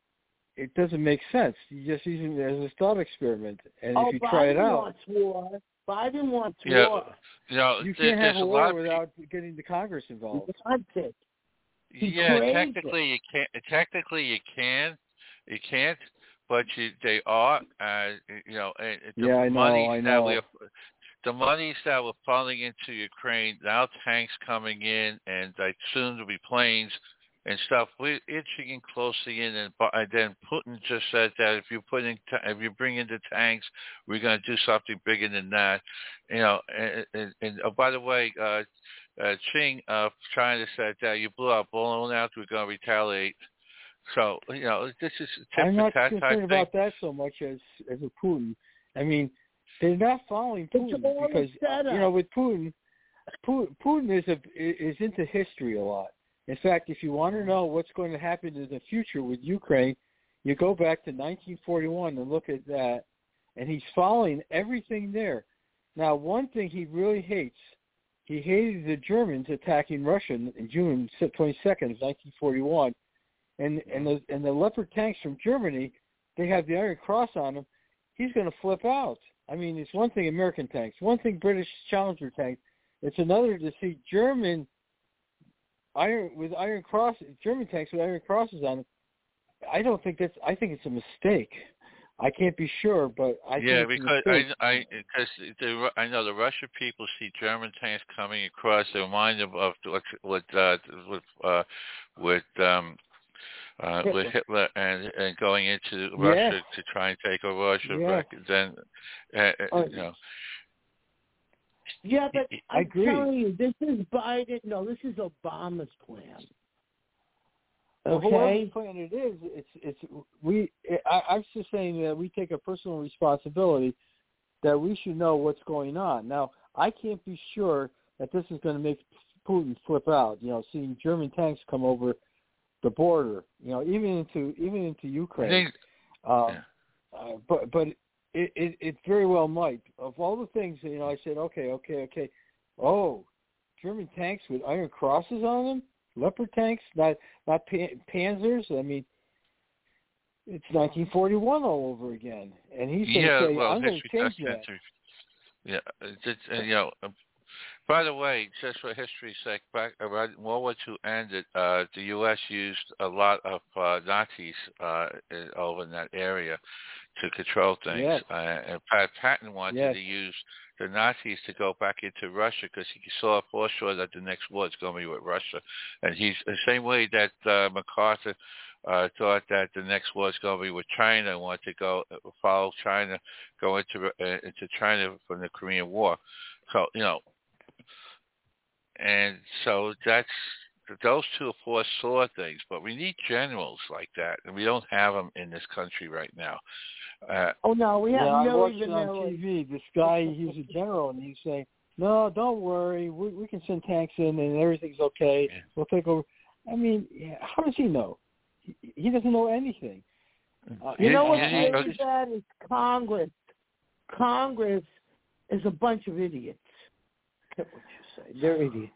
[SPEAKER 4] it doesn't make sense. You just use it as a thought experiment, and
[SPEAKER 3] oh,
[SPEAKER 4] if you
[SPEAKER 3] Biden
[SPEAKER 4] try it out,
[SPEAKER 3] wants war. Biden wants
[SPEAKER 2] yeah,
[SPEAKER 3] war.
[SPEAKER 2] you know,
[SPEAKER 4] you
[SPEAKER 2] there,
[SPEAKER 4] can't have
[SPEAKER 2] there's
[SPEAKER 4] a
[SPEAKER 2] a lot
[SPEAKER 4] war
[SPEAKER 2] of
[SPEAKER 4] without getting the Congress involved.
[SPEAKER 3] He wants it. He
[SPEAKER 2] Yeah,
[SPEAKER 3] craves
[SPEAKER 2] technically you can't. Technically you can, you can't, but you they are. Uh, you know, and the
[SPEAKER 4] Yeah, I know,
[SPEAKER 2] monies
[SPEAKER 4] I
[SPEAKER 2] that
[SPEAKER 4] know.
[SPEAKER 2] we're the monies that we're funneling into Ukraine now, tanks coming in, and like soon to be planes and stuff. We're itching in closely in, and, and then Putin just said that if you put in, if you bring in the tanks, we're going to do something bigger than that. You know, and, and, and oh, by the way. Uh, Uh, Ching, uh, China said that you blew our balloon out, we're going to retaliate. So, you know, this is tip
[SPEAKER 4] I'm
[SPEAKER 2] for
[SPEAKER 4] not
[SPEAKER 2] tat
[SPEAKER 4] concerned
[SPEAKER 2] type
[SPEAKER 4] about
[SPEAKER 2] thing.
[SPEAKER 4] that so much as as a Putin. I mean, they're not following
[SPEAKER 3] It's
[SPEAKER 4] Putin
[SPEAKER 3] all
[SPEAKER 4] because
[SPEAKER 3] set up.
[SPEAKER 4] you know with Putin, Putin, Putin is a is into history a lot. In fact, if you want to know what's going to happen in the future with Ukraine, you go back to nineteen forty-one and look at that, and he's following everything there. Now, one thing he really hates. He hated the Germans attacking Russia in June twenty-second of nineteen forty-one, and and the and the Leopard tanks from Germany, they have the Iron Cross on them. He's going to flip out. I mean, it's one thing American tanks, one thing British Challenger tanks. It's another to see German iron with Iron Cross German tanks with Iron Crosses on them. I don't think that's. I think it's a mistake. I can't be sure, but I
[SPEAKER 2] yeah,
[SPEAKER 4] think it's
[SPEAKER 2] because
[SPEAKER 4] a mistake.
[SPEAKER 2] I, I, because the, I know the Russian people see German tanks coming across. They remind them of what, what, uh, with, uh, with, um, uh,
[SPEAKER 3] Hitler.
[SPEAKER 2] with Hitler and and going into
[SPEAKER 4] Yeah.
[SPEAKER 2] Russia to try and take over Russia.
[SPEAKER 4] Yeah.
[SPEAKER 2] Back then, uh,
[SPEAKER 3] Oh,
[SPEAKER 2] you know.
[SPEAKER 3] Yeah, but
[SPEAKER 4] I
[SPEAKER 3] I'm
[SPEAKER 4] agree.
[SPEAKER 3] telling you, this is Biden. No, this is Obama's plan.
[SPEAKER 4] Well, whoever's
[SPEAKER 3] Okay.
[SPEAKER 4] plan it is, it's it's we. I, I'm just saying that we take a personal responsibility that we should know what's going on. Now, I can't be sure that this is going to make Putin flip out. You know, seeing German tanks come over the border. You know, even into even into Ukraine.
[SPEAKER 2] I think,
[SPEAKER 4] Uh,
[SPEAKER 2] yeah.
[SPEAKER 4] uh, but but it, it it very well might. Of all the things, you know, I said, okay, okay, okay. Oh, German tanks with iron crosses on them. Leopard tanks, not not pan, Panzers. I mean, it's nineteen forty-one all over again, and he's going to
[SPEAKER 2] yeah,
[SPEAKER 4] say,
[SPEAKER 2] well,
[SPEAKER 4] "I'm going to
[SPEAKER 2] history
[SPEAKER 4] change
[SPEAKER 2] does
[SPEAKER 4] that."
[SPEAKER 2] history. Yeah, it's, it's, uh, you know. Uh, by the way, just for history's sake, back around World War Two ended, uh, the U S used a lot of uh, Nazis uh, in, over in that area to control things.
[SPEAKER 4] Yes.
[SPEAKER 2] Uh, and Pat Patton wanted
[SPEAKER 4] Yes.
[SPEAKER 2] to use the Nazis to go back into Russia because he saw for sure that the next war is going to be with Russia. And he's the same way that uh, MacArthur uh, thought that the next war is going to be with China and wanted to go follow China, go into uh, into China from the Korean War. So, you know, and so that's those two foresaw things, but we need generals like that, and we don't have them in this country right now. Uh,
[SPEAKER 3] Oh no, we have
[SPEAKER 4] Yeah, I
[SPEAKER 3] no
[SPEAKER 4] watched
[SPEAKER 3] even
[SPEAKER 4] it on
[SPEAKER 3] know.
[SPEAKER 4] T V. This guy, he's a general, and he's saying, "No, don't worry. We we can send tanks in, and everything's okay.
[SPEAKER 2] Yeah.
[SPEAKER 4] We'll take over." I mean, yeah, how does he know? He, he doesn't know anything. Uh,
[SPEAKER 3] You know what's
[SPEAKER 2] you- you-
[SPEAKER 3] really bad is Congress. Congress is a bunch of idiots. Get what you say? They're idiots.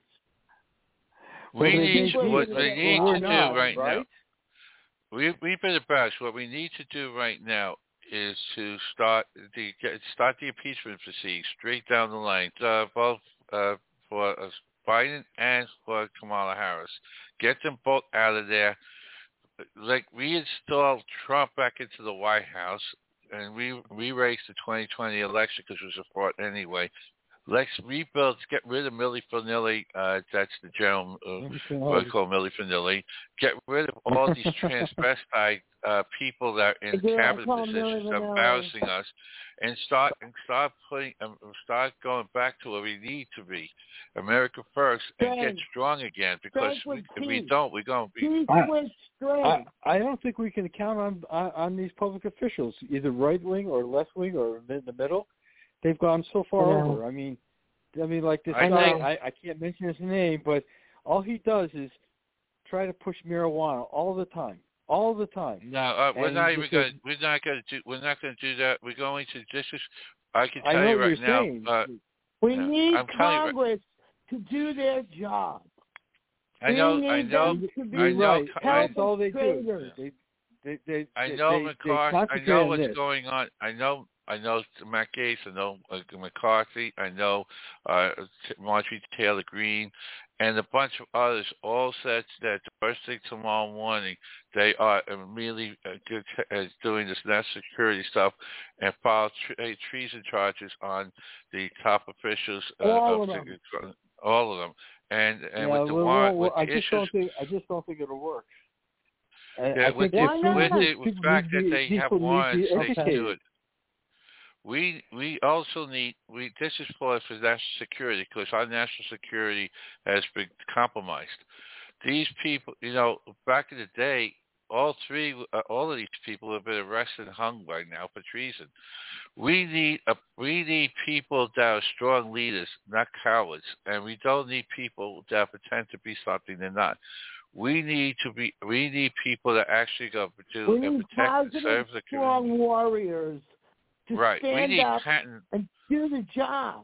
[SPEAKER 2] we
[SPEAKER 4] Well, they
[SPEAKER 2] need
[SPEAKER 3] think
[SPEAKER 2] what
[SPEAKER 3] we-
[SPEAKER 2] we
[SPEAKER 3] well,
[SPEAKER 2] need
[SPEAKER 4] we're
[SPEAKER 2] to do
[SPEAKER 4] not,
[SPEAKER 2] right, now.
[SPEAKER 4] right?
[SPEAKER 2] We we been about what we need to do right now is to start the get, start the impeachment proceedings straight down the line, uh, both uh, for uh, Biden and for Kamala Harris. Get them both out of there. Like reinstall Trump back into the White House and re re-race the twenty twenty election because it was a fraud anyway. Let's rebuild, get rid of Milli Vanilli. Uh, that's the general, uh, what I call Milli Vanilli. Get rid of all these transvestite uh, people that are in
[SPEAKER 3] Yeah, I
[SPEAKER 2] cabinet
[SPEAKER 3] call
[SPEAKER 2] positions,
[SPEAKER 3] Milli Vanilli.
[SPEAKER 2] embarrassing us, and start and start putting, um, start going back to where we need to be, America first, and get
[SPEAKER 3] Strength.
[SPEAKER 2] strong again. Because
[SPEAKER 3] Strength
[SPEAKER 2] we,
[SPEAKER 3] with
[SPEAKER 2] if we
[SPEAKER 3] peace.
[SPEAKER 2] don't, we're going to be.
[SPEAKER 3] Peace
[SPEAKER 4] I-
[SPEAKER 3] with
[SPEAKER 4] I,
[SPEAKER 3] strength.
[SPEAKER 4] I don't think we can count on, on on these public officials, either right wing or left wing or in the middle. They've gone so far
[SPEAKER 3] Yeah.
[SPEAKER 4] over. I mean, I mean, like this
[SPEAKER 2] I
[SPEAKER 4] guy.
[SPEAKER 2] think-
[SPEAKER 4] I, I can't mention his name, but all he does is try to push marijuana all the time, all the time.
[SPEAKER 2] No, uh, we're
[SPEAKER 4] And
[SPEAKER 2] not
[SPEAKER 4] he
[SPEAKER 2] even
[SPEAKER 4] just
[SPEAKER 2] going.
[SPEAKER 4] says-
[SPEAKER 2] We're not going to do. We're not going to do that. We're going to. This is. I can
[SPEAKER 4] I
[SPEAKER 2] tell
[SPEAKER 4] know
[SPEAKER 2] you
[SPEAKER 4] what
[SPEAKER 2] right
[SPEAKER 4] you're
[SPEAKER 2] now.
[SPEAKER 4] saying.
[SPEAKER 2] Uh,
[SPEAKER 3] We
[SPEAKER 2] yeah,
[SPEAKER 3] need
[SPEAKER 2] I'm telling you right-
[SPEAKER 3] Congress to do their job.
[SPEAKER 2] I know.
[SPEAKER 3] We
[SPEAKER 2] I
[SPEAKER 3] need
[SPEAKER 2] know.
[SPEAKER 3] them to be
[SPEAKER 2] I know.
[SPEAKER 4] right.
[SPEAKER 2] I,
[SPEAKER 4] That's all they do.
[SPEAKER 3] Perpetrators.
[SPEAKER 4] They, they, they,
[SPEAKER 2] I
[SPEAKER 4] they,
[SPEAKER 2] know
[SPEAKER 4] they,
[SPEAKER 2] McCarthy.
[SPEAKER 4] They
[SPEAKER 2] I
[SPEAKER 4] concentrate
[SPEAKER 2] know
[SPEAKER 4] on
[SPEAKER 2] what's
[SPEAKER 4] this.
[SPEAKER 2] going on. I know. I know Matt Gaetz. I know uh, McCarthy. I know uh, Marjorie Taylor Greene, and a bunch of others. All said that the first thing tomorrow morning they are immediately uh, good, uh, doing this national security stuff and file tre- treason charges on the top officials. Uh,
[SPEAKER 3] All
[SPEAKER 2] of
[SPEAKER 3] of
[SPEAKER 2] the,
[SPEAKER 3] them.
[SPEAKER 2] all of them. And and
[SPEAKER 4] yeah,
[SPEAKER 2] with the
[SPEAKER 4] well,
[SPEAKER 2] warrant,
[SPEAKER 4] well,
[SPEAKER 2] with
[SPEAKER 4] I
[SPEAKER 2] the
[SPEAKER 4] just
[SPEAKER 2] issues.
[SPEAKER 4] don't think. I just don't think it'll work. I,
[SPEAKER 2] Yeah,
[SPEAKER 4] I
[SPEAKER 2] with
[SPEAKER 4] think
[SPEAKER 2] the,
[SPEAKER 3] Why
[SPEAKER 4] if
[SPEAKER 3] not?
[SPEAKER 2] with the
[SPEAKER 4] people
[SPEAKER 2] with the fact
[SPEAKER 4] need
[SPEAKER 2] that
[SPEAKER 4] to-
[SPEAKER 2] they have
[SPEAKER 4] people need to
[SPEAKER 2] warrants,
[SPEAKER 4] be
[SPEAKER 2] they can do
[SPEAKER 4] educated.
[SPEAKER 2] it. We we also need we this is for for national security because our national security has been compromised. These people, you know, back in the day, all three, uh, all of these people have been arrested and hung right now for treason. We need a we need people that are strong leaders, not cowards, and we don't need people that pretend to be something they're not. We need to be. We need people that actually go do
[SPEAKER 3] We
[SPEAKER 2] and
[SPEAKER 3] need
[SPEAKER 2] protect and
[SPEAKER 3] positive,
[SPEAKER 2] serve the community.
[SPEAKER 3] strong warriors to
[SPEAKER 2] Right. We
[SPEAKER 3] stand
[SPEAKER 2] need
[SPEAKER 3] up
[SPEAKER 2] Patton.
[SPEAKER 3] and do the job.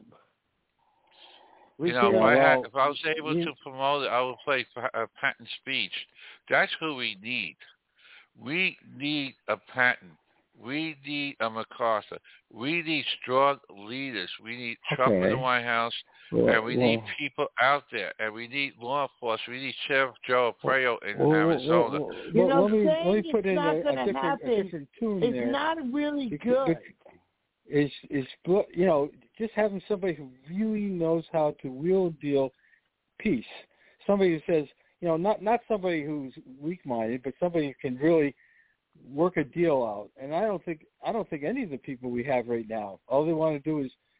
[SPEAKER 2] You know, if
[SPEAKER 4] Yeah,
[SPEAKER 2] I, had,
[SPEAKER 4] well,
[SPEAKER 2] if I was able
[SPEAKER 4] we-
[SPEAKER 2] to promote it, I would play a Patton speech. That's who we need. We need a Patton. We need a MacArthur. We need strong leaders. We need Trump in the
[SPEAKER 4] Okay.
[SPEAKER 2] White House,
[SPEAKER 4] Well,
[SPEAKER 2] and we
[SPEAKER 4] well,
[SPEAKER 2] need people out there, and we need law enforcement. We need Sheriff Joe Alfredo in
[SPEAKER 4] well, well,
[SPEAKER 2] Arizona.
[SPEAKER 4] well,
[SPEAKER 3] You
[SPEAKER 4] well,
[SPEAKER 3] know,
[SPEAKER 4] let me let
[SPEAKER 3] saying
[SPEAKER 4] me
[SPEAKER 3] it's
[SPEAKER 4] put in
[SPEAKER 3] not
[SPEAKER 4] a, a
[SPEAKER 3] gonna
[SPEAKER 4] different a
[SPEAKER 3] happen
[SPEAKER 4] different tune
[SPEAKER 3] It's
[SPEAKER 4] there.
[SPEAKER 3] not really
[SPEAKER 4] Because-
[SPEAKER 3] good.
[SPEAKER 4] Is is you know just having somebody who really knows how to wheel deal peace. Somebody who says, you know, not not somebody who's weak-minded, but somebody who can really work a deal out. And I don't think I don't think any of the people we have right now, all they want to do is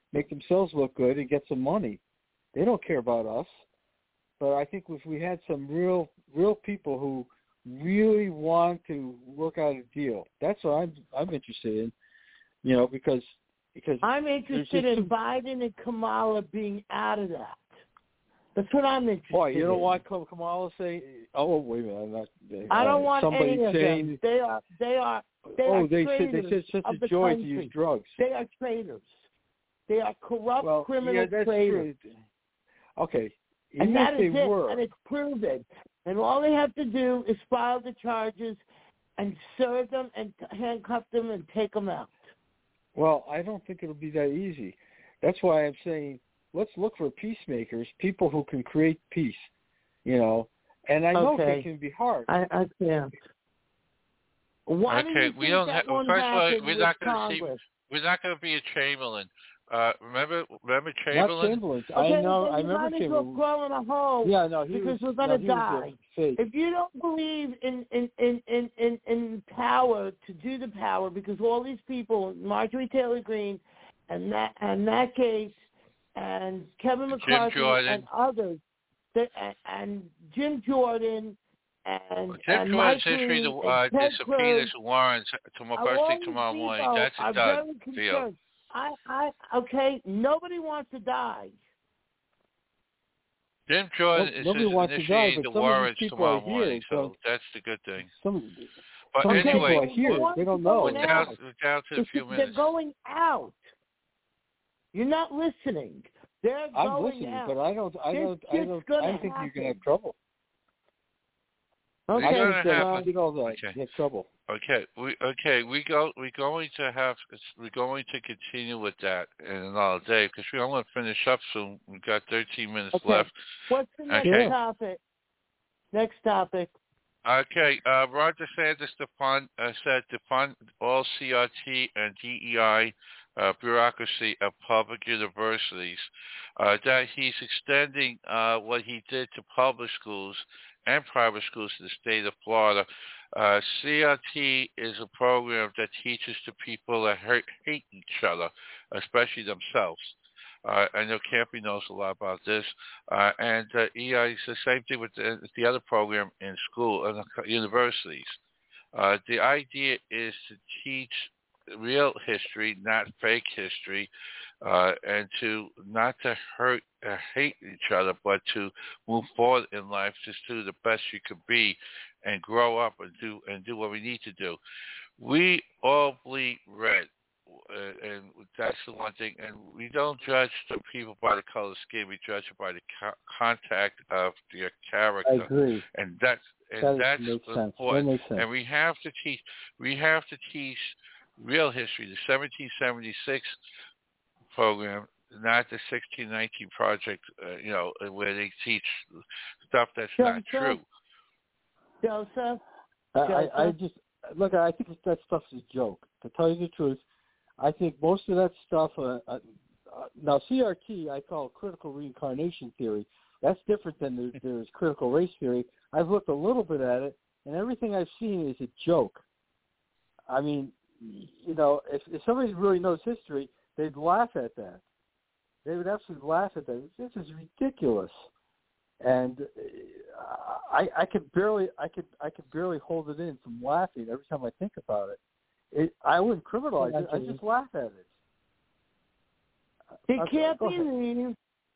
[SPEAKER 4] make themselves look good and get some money. They don't care about us. But I think if we had some real, real people who really want to work out a deal, that's what I'm, I'm interested in. You know, because because
[SPEAKER 3] I'm interested in
[SPEAKER 4] too...
[SPEAKER 3] Biden and Kamala being out of that. That's what I'm interested in.
[SPEAKER 4] Why, you don't in. want Kamala say? Oh, wait a minute, I'm not.
[SPEAKER 3] I don't
[SPEAKER 4] uh,
[SPEAKER 3] want
[SPEAKER 4] somebody
[SPEAKER 3] any of
[SPEAKER 4] saying,
[SPEAKER 3] them. They are. They are. They
[SPEAKER 4] oh,
[SPEAKER 3] are
[SPEAKER 4] they
[SPEAKER 3] traitors
[SPEAKER 4] said they said such
[SPEAKER 3] of
[SPEAKER 4] a
[SPEAKER 3] the
[SPEAKER 4] joy
[SPEAKER 3] country.
[SPEAKER 4] to use drugs.
[SPEAKER 3] They are traitors. They are corrupt
[SPEAKER 4] well,
[SPEAKER 3] criminal
[SPEAKER 4] yeah, that's
[SPEAKER 3] traitors.
[SPEAKER 4] True. Okay, even
[SPEAKER 3] and that
[SPEAKER 4] if they
[SPEAKER 3] is it,
[SPEAKER 4] were,
[SPEAKER 3] and it's proven. And all they have to do is file the charges and serve them and handcuff them and take them out.
[SPEAKER 4] Well, I don't think it'll be that easy. That's why I'm saying let's look for peacemakers, people who can create peace, you know. And I know
[SPEAKER 3] okay.
[SPEAKER 4] it can be hard.
[SPEAKER 3] I, I can't. Why
[SPEAKER 2] okay,
[SPEAKER 3] do you
[SPEAKER 2] we
[SPEAKER 3] think
[SPEAKER 2] don't.
[SPEAKER 3] that
[SPEAKER 2] Ha-
[SPEAKER 3] one
[SPEAKER 2] first of all,
[SPEAKER 3] happened
[SPEAKER 2] we're
[SPEAKER 3] with
[SPEAKER 2] not going to see.
[SPEAKER 3] Congress?
[SPEAKER 2] We're not going to be a Chamberlain. Uh, remember, remember
[SPEAKER 4] Not
[SPEAKER 2] Chamberlain?
[SPEAKER 4] Chamberlain.
[SPEAKER 3] Okay,
[SPEAKER 4] I know.
[SPEAKER 3] then
[SPEAKER 4] I
[SPEAKER 3] you
[SPEAKER 4] remember
[SPEAKER 3] might as well
[SPEAKER 4] Chamberlain.
[SPEAKER 3] crawl in a hole.
[SPEAKER 4] Yeah, no, he
[SPEAKER 3] because
[SPEAKER 4] was,
[SPEAKER 3] we're going to
[SPEAKER 4] no,
[SPEAKER 3] die.
[SPEAKER 4] Fake.
[SPEAKER 3] If you don't believe in in, in, in, in in power to do the power, because all these people, Marjorie Taylor Greene, and that and Matt Gaetz, and Kevin McCarthy, and others, that, and, and Jim Jordan, and
[SPEAKER 2] well, Jim
[SPEAKER 3] and
[SPEAKER 2] Jordan's
[SPEAKER 3] Mike
[SPEAKER 2] history
[SPEAKER 3] Lee,
[SPEAKER 2] to
[SPEAKER 3] and
[SPEAKER 2] uh,
[SPEAKER 3] Ted
[SPEAKER 2] subpoenas
[SPEAKER 3] Cruz,
[SPEAKER 2] warrants tomorrow, first
[SPEAKER 3] all
[SPEAKER 2] thing
[SPEAKER 3] these
[SPEAKER 2] tomorrow
[SPEAKER 3] people
[SPEAKER 2] morning. That's a
[SPEAKER 3] are
[SPEAKER 2] done
[SPEAKER 3] very
[SPEAKER 2] deal.
[SPEAKER 3] concerned. I, I, okay, nobody wants to die.
[SPEAKER 2] Jim Jordan
[SPEAKER 4] no,
[SPEAKER 2] is
[SPEAKER 4] nobody
[SPEAKER 2] just
[SPEAKER 4] wants to die,
[SPEAKER 2] initiating
[SPEAKER 4] but
[SPEAKER 2] the
[SPEAKER 4] some of these
[SPEAKER 2] warrants
[SPEAKER 4] people
[SPEAKER 2] tomorrow
[SPEAKER 4] are here,
[SPEAKER 2] morning, so
[SPEAKER 4] so
[SPEAKER 2] that's the good thing.
[SPEAKER 4] Some,
[SPEAKER 2] But
[SPEAKER 4] some
[SPEAKER 3] okay,
[SPEAKER 2] anyway,
[SPEAKER 4] people are here.
[SPEAKER 3] we're,
[SPEAKER 4] They don't
[SPEAKER 3] we're
[SPEAKER 4] know.
[SPEAKER 2] we're down, we're down to a few
[SPEAKER 3] They're
[SPEAKER 2] minutes.
[SPEAKER 3] going out. You're not listening. They're
[SPEAKER 4] I'm
[SPEAKER 3] going
[SPEAKER 4] listening,
[SPEAKER 3] out.
[SPEAKER 4] but I don't. I
[SPEAKER 3] This
[SPEAKER 4] don't. I don't.
[SPEAKER 3] gonna
[SPEAKER 4] I think
[SPEAKER 3] happen.
[SPEAKER 4] you're gonna have trouble.
[SPEAKER 3] Okay,
[SPEAKER 2] You're
[SPEAKER 4] I
[SPEAKER 2] gonna
[SPEAKER 4] think that
[SPEAKER 2] have-
[SPEAKER 4] you know, like,
[SPEAKER 2] okay.
[SPEAKER 4] you have trouble.
[SPEAKER 2] Okay, we okay we go we're going to have we're going to continue with that in another day because we're going to finish up soon. We've got thirteen minutes
[SPEAKER 3] okay.
[SPEAKER 2] left.
[SPEAKER 3] What's the next
[SPEAKER 2] Okay.
[SPEAKER 3] topic? Next topic.
[SPEAKER 2] Okay, uh, Ron DeSantis defund, uh, said to fund all C R T and D E I uh, bureaucracy at public universities. Uh, that he's extending uh, what he did to public schools and private schools in the state of Florida. Uh, C R T is a program that teaches to people that hate, hate each other, especially themselves. Uh, I know Campy knows a lot about this. Uh, and uh, E I is the same thing with the, the other program in school and universities. Uh, the idea is to teach real history, not fake history, uh, and to not to hurt, uh, hate each other, but to move forward in life, just do the best you could be, and grow up and do and do what we need to do. We all bleed red. Uh, and that's the one thing. And we don't judge the people by the color of skin. We judge it by the co- contact of their character.
[SPEAKER 4] I agree.
[SPEAKER 2] And that's and
[SPEAKER 4] that
[SPEAKER 2] that's
[SPEAKER 4] makes sense.
[SPEAKER 2] important.
[SPEAKER 4] That makes sense.
[SPEAKER 2] And we have to teach. We have to teach real history. The seventeen seventy-six program, not the sixteen nineteen project. Uh, you know, where they teach stuff that's
[SPEAKER 3] Joseph,
[SPEAKER 2] not true.
[SPEAKER 3] Joseph.
[SPEAKER 4] I,
[SPEAKER 3] Joseph.
[SPEAKER 4] I, I just look. I think that stuff's a joke. To tell you the truth. I think most of that stuff, uh, uh, now C R T I call critical reincarnation theory. That's different than there, there's critical race theory. I've looked a little bit at it, and everything I've seen is a joke. I mean, you know, if, if somebody really knows history, they'd laugh at that. They would absolutely laugh at that. This is ridiculous. And I, I could barely, I could, I could barely hold it in from laughing every time I think about it. It, I wouldn't criminalize it. I just laugh at it.
[SPEAKER 3] They
[SPEAKER 4] Okay,
[SPEAKER 3] can't
[SPEAKER 4] go ahead.
[SPEAKER 3] believe.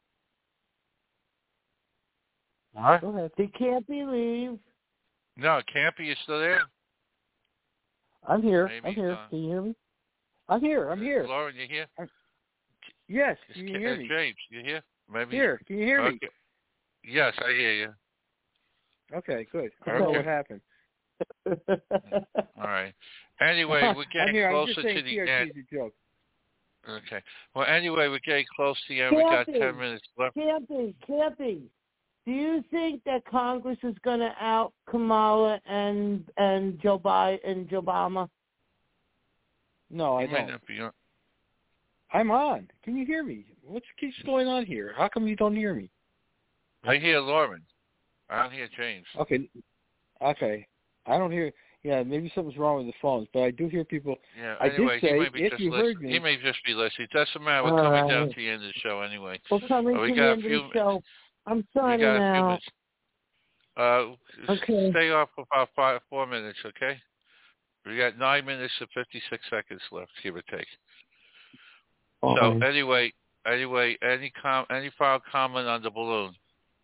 [SPEAKER 2] What?
[SPEAKER 4] Go ahead.
[SPEAKER 3] They can't believe.
[SPEAKER 2] No, Campy is still there.
[SPEAKER 4] I'm here.
[SPEAKER 2] Maybe,
[SPEAKER 4] I'm here.
[SPEAKER 2] uh,
[SPEAKER 4] Can you hear me? I'm here. I'm here.
[SPEAKER 2] Lauren, you here?
[SPEAKER 4] Yes.
[SPEAKER 2] It's
[SPEAKER 4] Can you
[SPEAKER 2] Ca-
[SPEAKER 4] hear
[SPEAKER 2] uh,
[SPEAKER 4] me?
[SPEAKER 2] James, you here? Maybe.
[SPEAKER 4] Here. Can you hear me?
[SPEAKER 2] Okay. Yes, I hear you.
[SPEAKER 4] Okay. Good. I
[SPEAKER 2] Okay.
[SPEAKER 4] don't know what happened.
[SPEAKER 2] All right. Anyway, we're
[SPEAKER 4] I'm
[SPEAKER 2] getting
[SPEAKER 4] here. I'm
[SPEAKER 2] closer
[SPEAKER 4] just saying
[SPEAKER 2] to the
[SPEAKER 4] C R T
[SPEAKER 2] end.
[SPEAKER 4] is a joke.
[SPEAKER 2] Okay. Well, anyway, we're getting close to the end. We got
[SPEAKER 3] Campy.
[SPEAKER 2] ten minutes left.
[SPEAKER 3] Can't be, can't be. Do you think that Congress is going to out Kamala and and Joe Biden and Joe Obama?
[SPEAKER 4] No, I
[SPEAKER 2] You might
[SPEAKER 4] don't.
[SPEAKER 2] not be on.
[SPEAKER 4] I'm on. Can you hear me? What keeps going on here? How come you don't hear me?
[SPEAKER 2] I hear Lauren. I don't hear James.
[SPEAKER 4] Okay. Okay. I don't hear. Yeah, maybe something's wrong with the phones, but I do hear people.
[SPEAKER 2] Yeah.
[SPEAKER 4] I
[SPEAKER 2] Anyway,
[SPEAKER 4] did say,
[SPEAKER 2] he may be
[SPEAKER 4] if
[SPEAKER 2] just
[SPEAKER 4] you
[SPEAKER 2] listening.
[SPEAKER 4] heard me,
[SPEAKER 2] He may just be listening. It doesn't matter. We're
[SPEAKER 3] All
[SPEAKER 2] coming
[SPEAKER 3] right.
[SPEAKER 2] down to the end of the show anyway.
[SPEAKER 3] We're coming
[SPEAKER 2] Uh, we
[SPEAKER 3] to
[SPEAKER 2] got
[SPEAKER 3] the
[SPEAKER 2] a
[SPEAKER 3] end
[SPEAKER 2] few.
[SPEAKER 3] of the show. I'm
[SPEAKER 2] We
[SPEAKER 3] signing
[SPEAKER 2] got a few
[SPEAKER 3] out.
[SPEAKER 2] minutes. Uh,
[SPEAKER 3] Okay.
[SPEAKER 2] Stay off for about five, four minutes, okay? We got nine minutes and fifty-six seconds left, give or take.
[SPEAKER 3] All
[SPEAKER 2] So
[SPEAKER 3] right.
[SPEAKER 2] anyway, anyway, any com, any final comment on the balloon?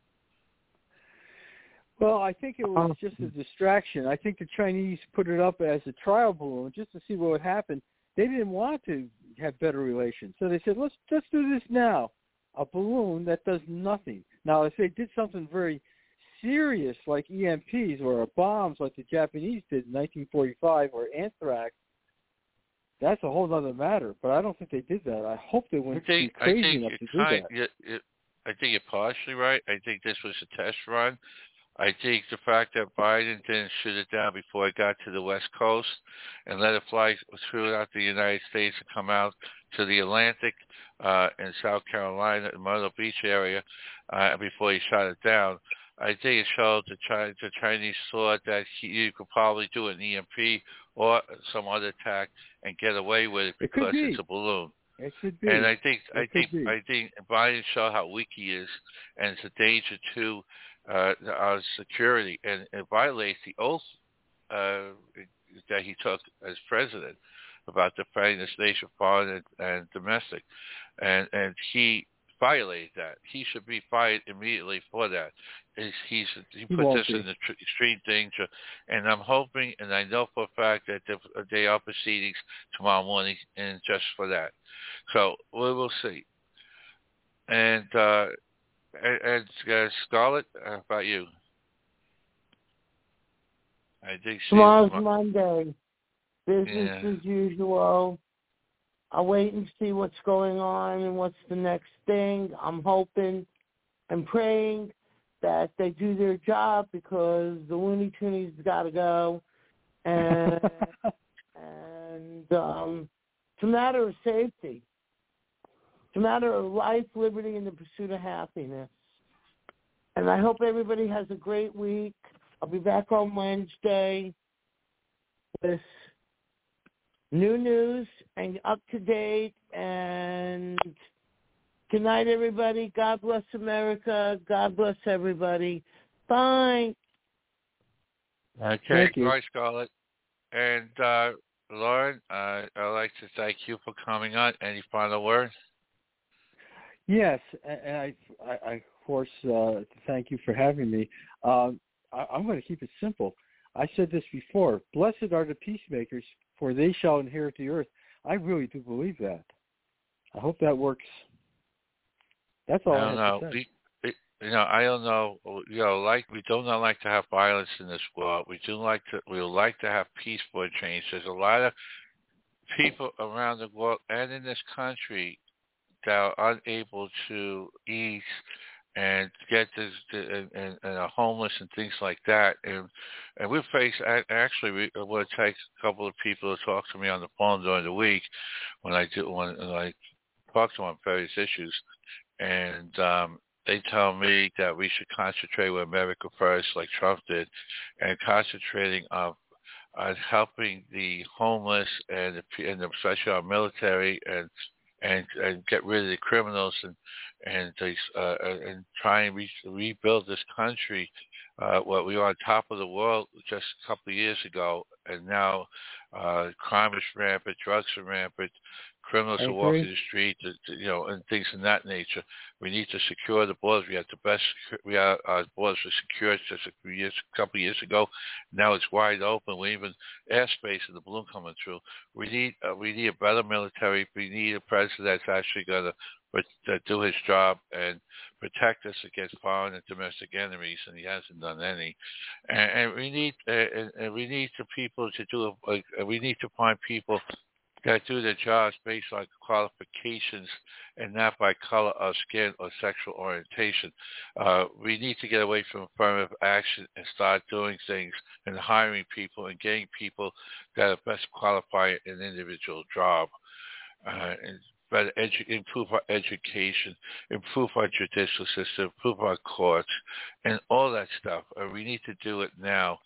[SPEAKER 4] well, I think it was
[SPEAKER 3] Um,
[SPEAKER 4] just a distraction. I think the Chinese put it up as a trial balloon just to see what would happen. They didn't want to have better relations, so they said, let's let's do this now. A balloon that does nothing. Now, if they did something very serious like E M Ps or bombs like the Japanese did in nineteen forty-five or anthrax, that's a whole other matter. But I don't think they did that. I hope they
[SPEAKER 2] I
[SPEAKER 4] wouldn't
[SPEAKER 2] think,
[SPEAKER 4] be crazy
[SPEAKER 2] I think
[SPEAKER 4] enough
[SPEAKER 2] you're
[SPEAKER 4] to do
[SPEAKER 2] kind,
[SPEAKER 4] that.
[SPEAKER 2] you, you, I think you're partially right. I think this was a test run. I think the fact that Biden didn't shoot it down before it got to the West Coast and let it fly throughout the United States and come out to the Atlantic uh, in South Carolina, in Myrtle Beach area, uh, before he shot it down, I think it showed the, China, the Chinese thought that he, you could probably do an E M P or some other attack and get away with it
[SPEAKER 4] It could
[SPEAKER 2] because
[SPEAKER 4] be.
[SPEAKER 2] it's a balloon.
[SPEAKER 4] It could be.
[SPEAKER 2] And I think
[SPEAKER 4] It
[SPEAKER 2] I
[SPEAKER 4] could
[SPEAKER 2] think
[SPEAKER 4] be.
[SPEAKER 2] I think Biden showed how weak he is, and it's a danger to uh, our security, and it violates the oath uh, that he took as president about defending this nation, foreign and, and domestic, and and he violated that. He should be fired immediately for that. He's, he's he
[SPEAKER 4] He
[SPEAKER 2] put
[SPEAKER 4] won't
[SPEAKER 2] this
[SPEAKER 4] be.
[SPEAKER 2] in the tr- extreme danger, and I'm hoping, and I know for a fact that the, they are proceedings tomorrow morning, and just for that. So we will see. And uh, and, and uh, Scarlett, how about you? I think she.
[SPEAKER 3] Tomorrow's Monday. Business
[SPEAKER 2] Yeah.
[SPEAKER 3] as usual. I'll wait and see what's going on and what's the next thing. I'm hoping and praying that they do their job because the Looney Tunes got to go. And, and um, it's a matter of safety. It's a matter of life, liberty, and the pursuit of happiness. And I hope everybody has a great week. I'll be back on Wednesday with new news and up to date. And good night, everybody. God bless America. God bless everybody. Bye.
[SPEAKER 2] Okay,
[SPEAKER 4] Thank you.
[SPEAKER 2] bye, Scarlett. And uh, Lauren, uh, I'd like to thank you for coming on. Any final words?
[SPEAKER 4] Yes, and I, I, I of course, uh, thank you for having me. Um, I, I'm going to keep it simple. I said this before. Blessed are the peacemakers, for they shall inherit the earth. I really do believe that. I hope that works. That's all
[SPEAKER 2] I
[SPEAKER 4] I,
[SPEAKER 2] don't
[SPEAKER 4] have
[SPEAKER 2] know.
[SPEAKER 4] to say.
[SPEAKER 2] We, you know, I don't know. You know, like we do not like to have violence in this world. We do like to. We would like to have peace for a change. There's a lot of people around the world and in this country that are unable to eat and get this and, and, and are homeless and things like that. And and we face actually we, it would take a couple of people to talk to me on the phone during the week when I do when, when I talk to them on various issues, and um, they tell me that we should concentrate with America first, like Trump did, and concentrating on on helping the homeless and the, and especially our military and and and get rid of the criminals and and they, uh, and try and re- rebuild this country. Uh, what we were on top of the world just a couple of years ago, and now uh, crime is rampant, drugs are rampant, criminals
[SPEAKER 4] I
[SPEAKER 2] are walking
[SPEAKER 4] agree.
[SPEAKER 2] the street, you know, and things of that nature. We need to secure the borders. We have the best. We have our borders are secured just a few years, a couple of years ago. Now it's wide open. We even airspace in the balloon coming through. We need uh, we need a better military. We need a president that's actually going to but uh, do his job and protect us against foreign and domestic enemies, and he hasn't done any. And, and we need uh, and, and we need the people to do. A, a, we need to find people that do their jobs based on qualifications and not by color of skin or sexual orientation. Uh, we need to get away from affirmative action and start doing things and hiring people and getting people that are best qualified in an individual job. Uh, and better edu- improve our education, improve our judicial system, improve our courts, and all that stuff. Uh, we need to do it now.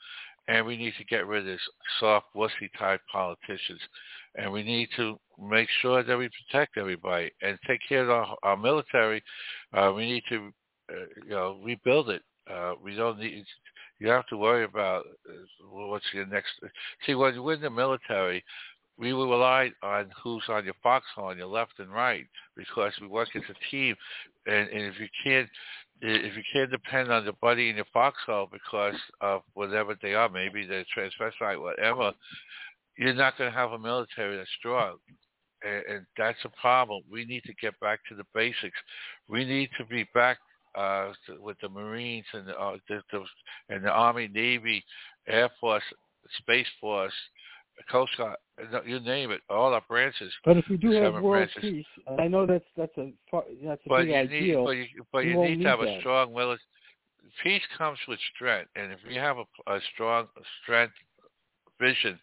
[SPEAKER 2] and we need to get rid of this soft, wussy-type politicians. And we need to make sure that we protect everybody and take care of our, our military. Uh, we need to, uh, you know, rebuild it. Uh, we don't need. You don't have to worry about uh, what's your next. See, when you're in the military, we rely on who's on your foxhole on your left and right because we work as a team. And, and if you can't, if you can't depend on the buddy in your foxhole because of whatever they are, maybe they're transvestite, whatever, you're not going to have a military that's strong. And, and that's a problem. We need to get back to the basics. We need to be back uh, to, with the Marines and the, uh, the, the and the Army, Navy, Air Force, Space Force, Coast Guard, you name it, all our branches.
[SPEAKER 4] But if we do have world
[SPEAKER 2] branches.
[SPEAKER 4] peace, I know that's that's a that's a
[SPEAKER 2] but
[SPEAKER 4] big
[SPEAKER 2] you
[SPEAKER 4] ideal.
[SPEAKER 2] Need, but you, but you need, need to have that. a strong military. Peace comes with strength, and if you have a, a strong strength vision,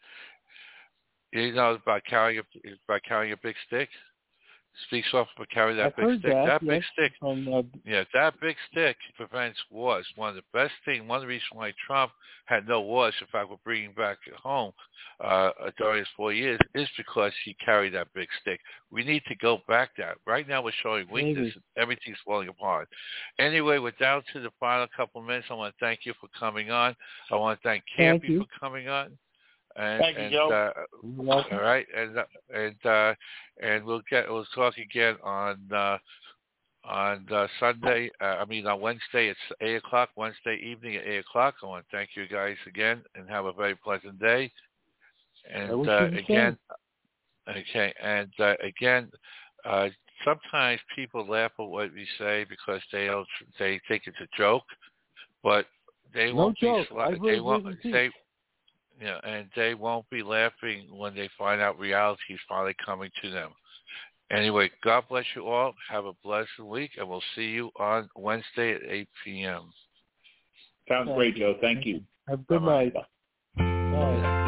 [SPEAKER 2] you know about carrying a, about carrying a big stick. Speak soft, but carry that
[SPEAKER 4] I've
[SPEAKER 2] big
[SPEAKER 4] heard
[SPEAKER 2] stick.
[SPEAKER 4] That,
[SPEAKER 2] that
[SPEAKER 4] yes,
[SPEAKER 2] big stick,
[SPEAKER 4] from, uh,
[SPEAKER 2] yeah, that big stick prevents wars. One of the best things, one of the reasons why Trump had no wars, in fact, we're bringing back home uh, during his four years, is because he carried that big stick. We need to go back that. Right now, we're showing weakness. And everything's falling apart. Anyway, we're down to the final couple of minutes. I want to thank you for coming on. I want to thank Campy
[SPEAKER 4] thank
[SPEAKER 2] for coming on. And,
[SPEAKER 5] Thank you,
[SPEAKER 2] and,
[SPEAKER 5] Joe.
[SPEAKER 2] Uh, all right, and and uh, and we'll get we'll talk again on uh, on uh, Sunday. Uh, I mean on Wednesday. It's eight o'clock. Wednesday evening at eight o'clock. I want to thank you guys again and have a very pleasant day. And uh, again, okay, and uh, again, uh, sometimes people laugh at what we say because they don't, they think it's a joke, but they
[SPEAKER 4] no
[SPEAKER 2] won't
[SPEAKER 4] joke.
[SPEAKER 2] be.
[SPEAKER 4] I
[SPEAKER 2] They won't. They,
[SPEAKER 4] Yeah,
[SPEAKER 2] and they won't be laughing when they find out reality is finally coming to them. Anyway, God bless you all. Have a blessed week, and we'll see you on Wednesday at eight p.m.
[SPEAKER 5] Sounds
[SPEAKER 4] Thank
[SPEAKER 5] great,
[SPEAKER 4] you.
[SPEAKER 5] Joe. Thank you.
[SPEAKER 4] Have a good
[SPEAKER 2] Bye-bye.
[SPEAKER 4] night. Bye.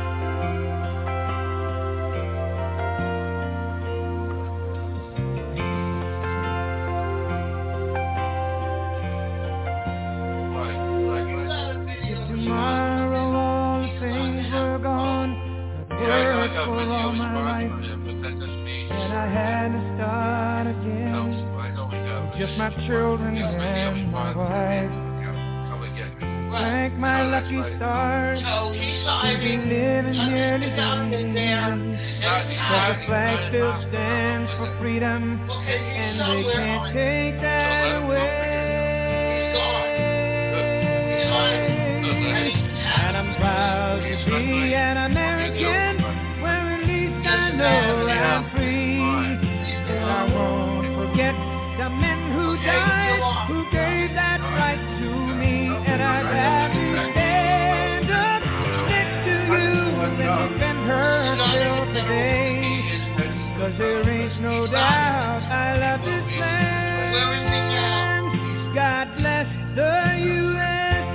[SPEAKER 6] Tomorrow all things were gone, I'd worked for all my life, and I had to start again, just my children and my wife. Thank my lucky stars, to be living here today, but the flag still stands for freedom, and they can't take that away. And I'm proud to be an American, where at least I know I'm free. And I won't forget the men who died, who gave that right to me. And I'd gladly stand up next to you and defend her till today. Cause there ain't no doubt I love this land. God bless the U S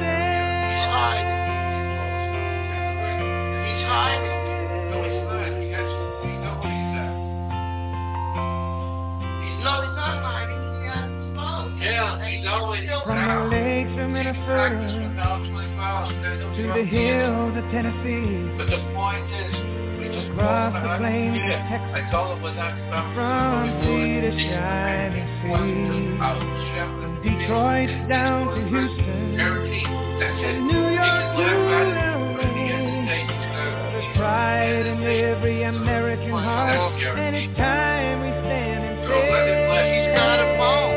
[SPEAKER 6] From the lakes of Minnesota to the hills of Tennessee,
[SPEAKER 2] But the point is, we just
[SPEAKER 6] across the plains of Texas,
[SPEAKER 2] I told him when that stuff
[SPEAKER 6] from sea to shining sea, from Detroit down to Houston, and New York to L A. There's pride in every American heart, and it's time we stand and say he's got a ball.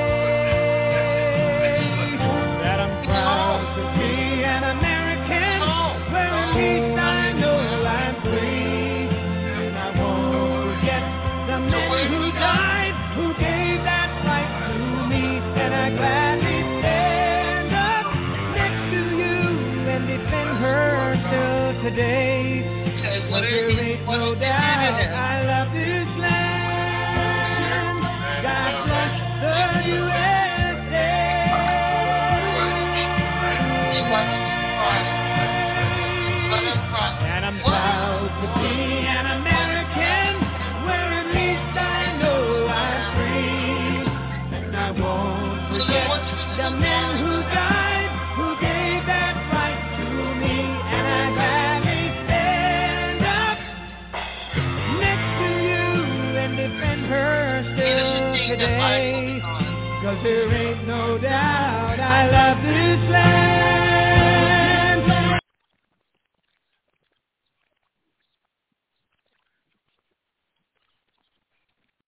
[SPEAKER 6] That I'm proud to be an American, where at least I know I'm free, and I won't forget the men who died, who gave that right to me, and I gladly stand up day. Cause there ain't no doubt I love this land.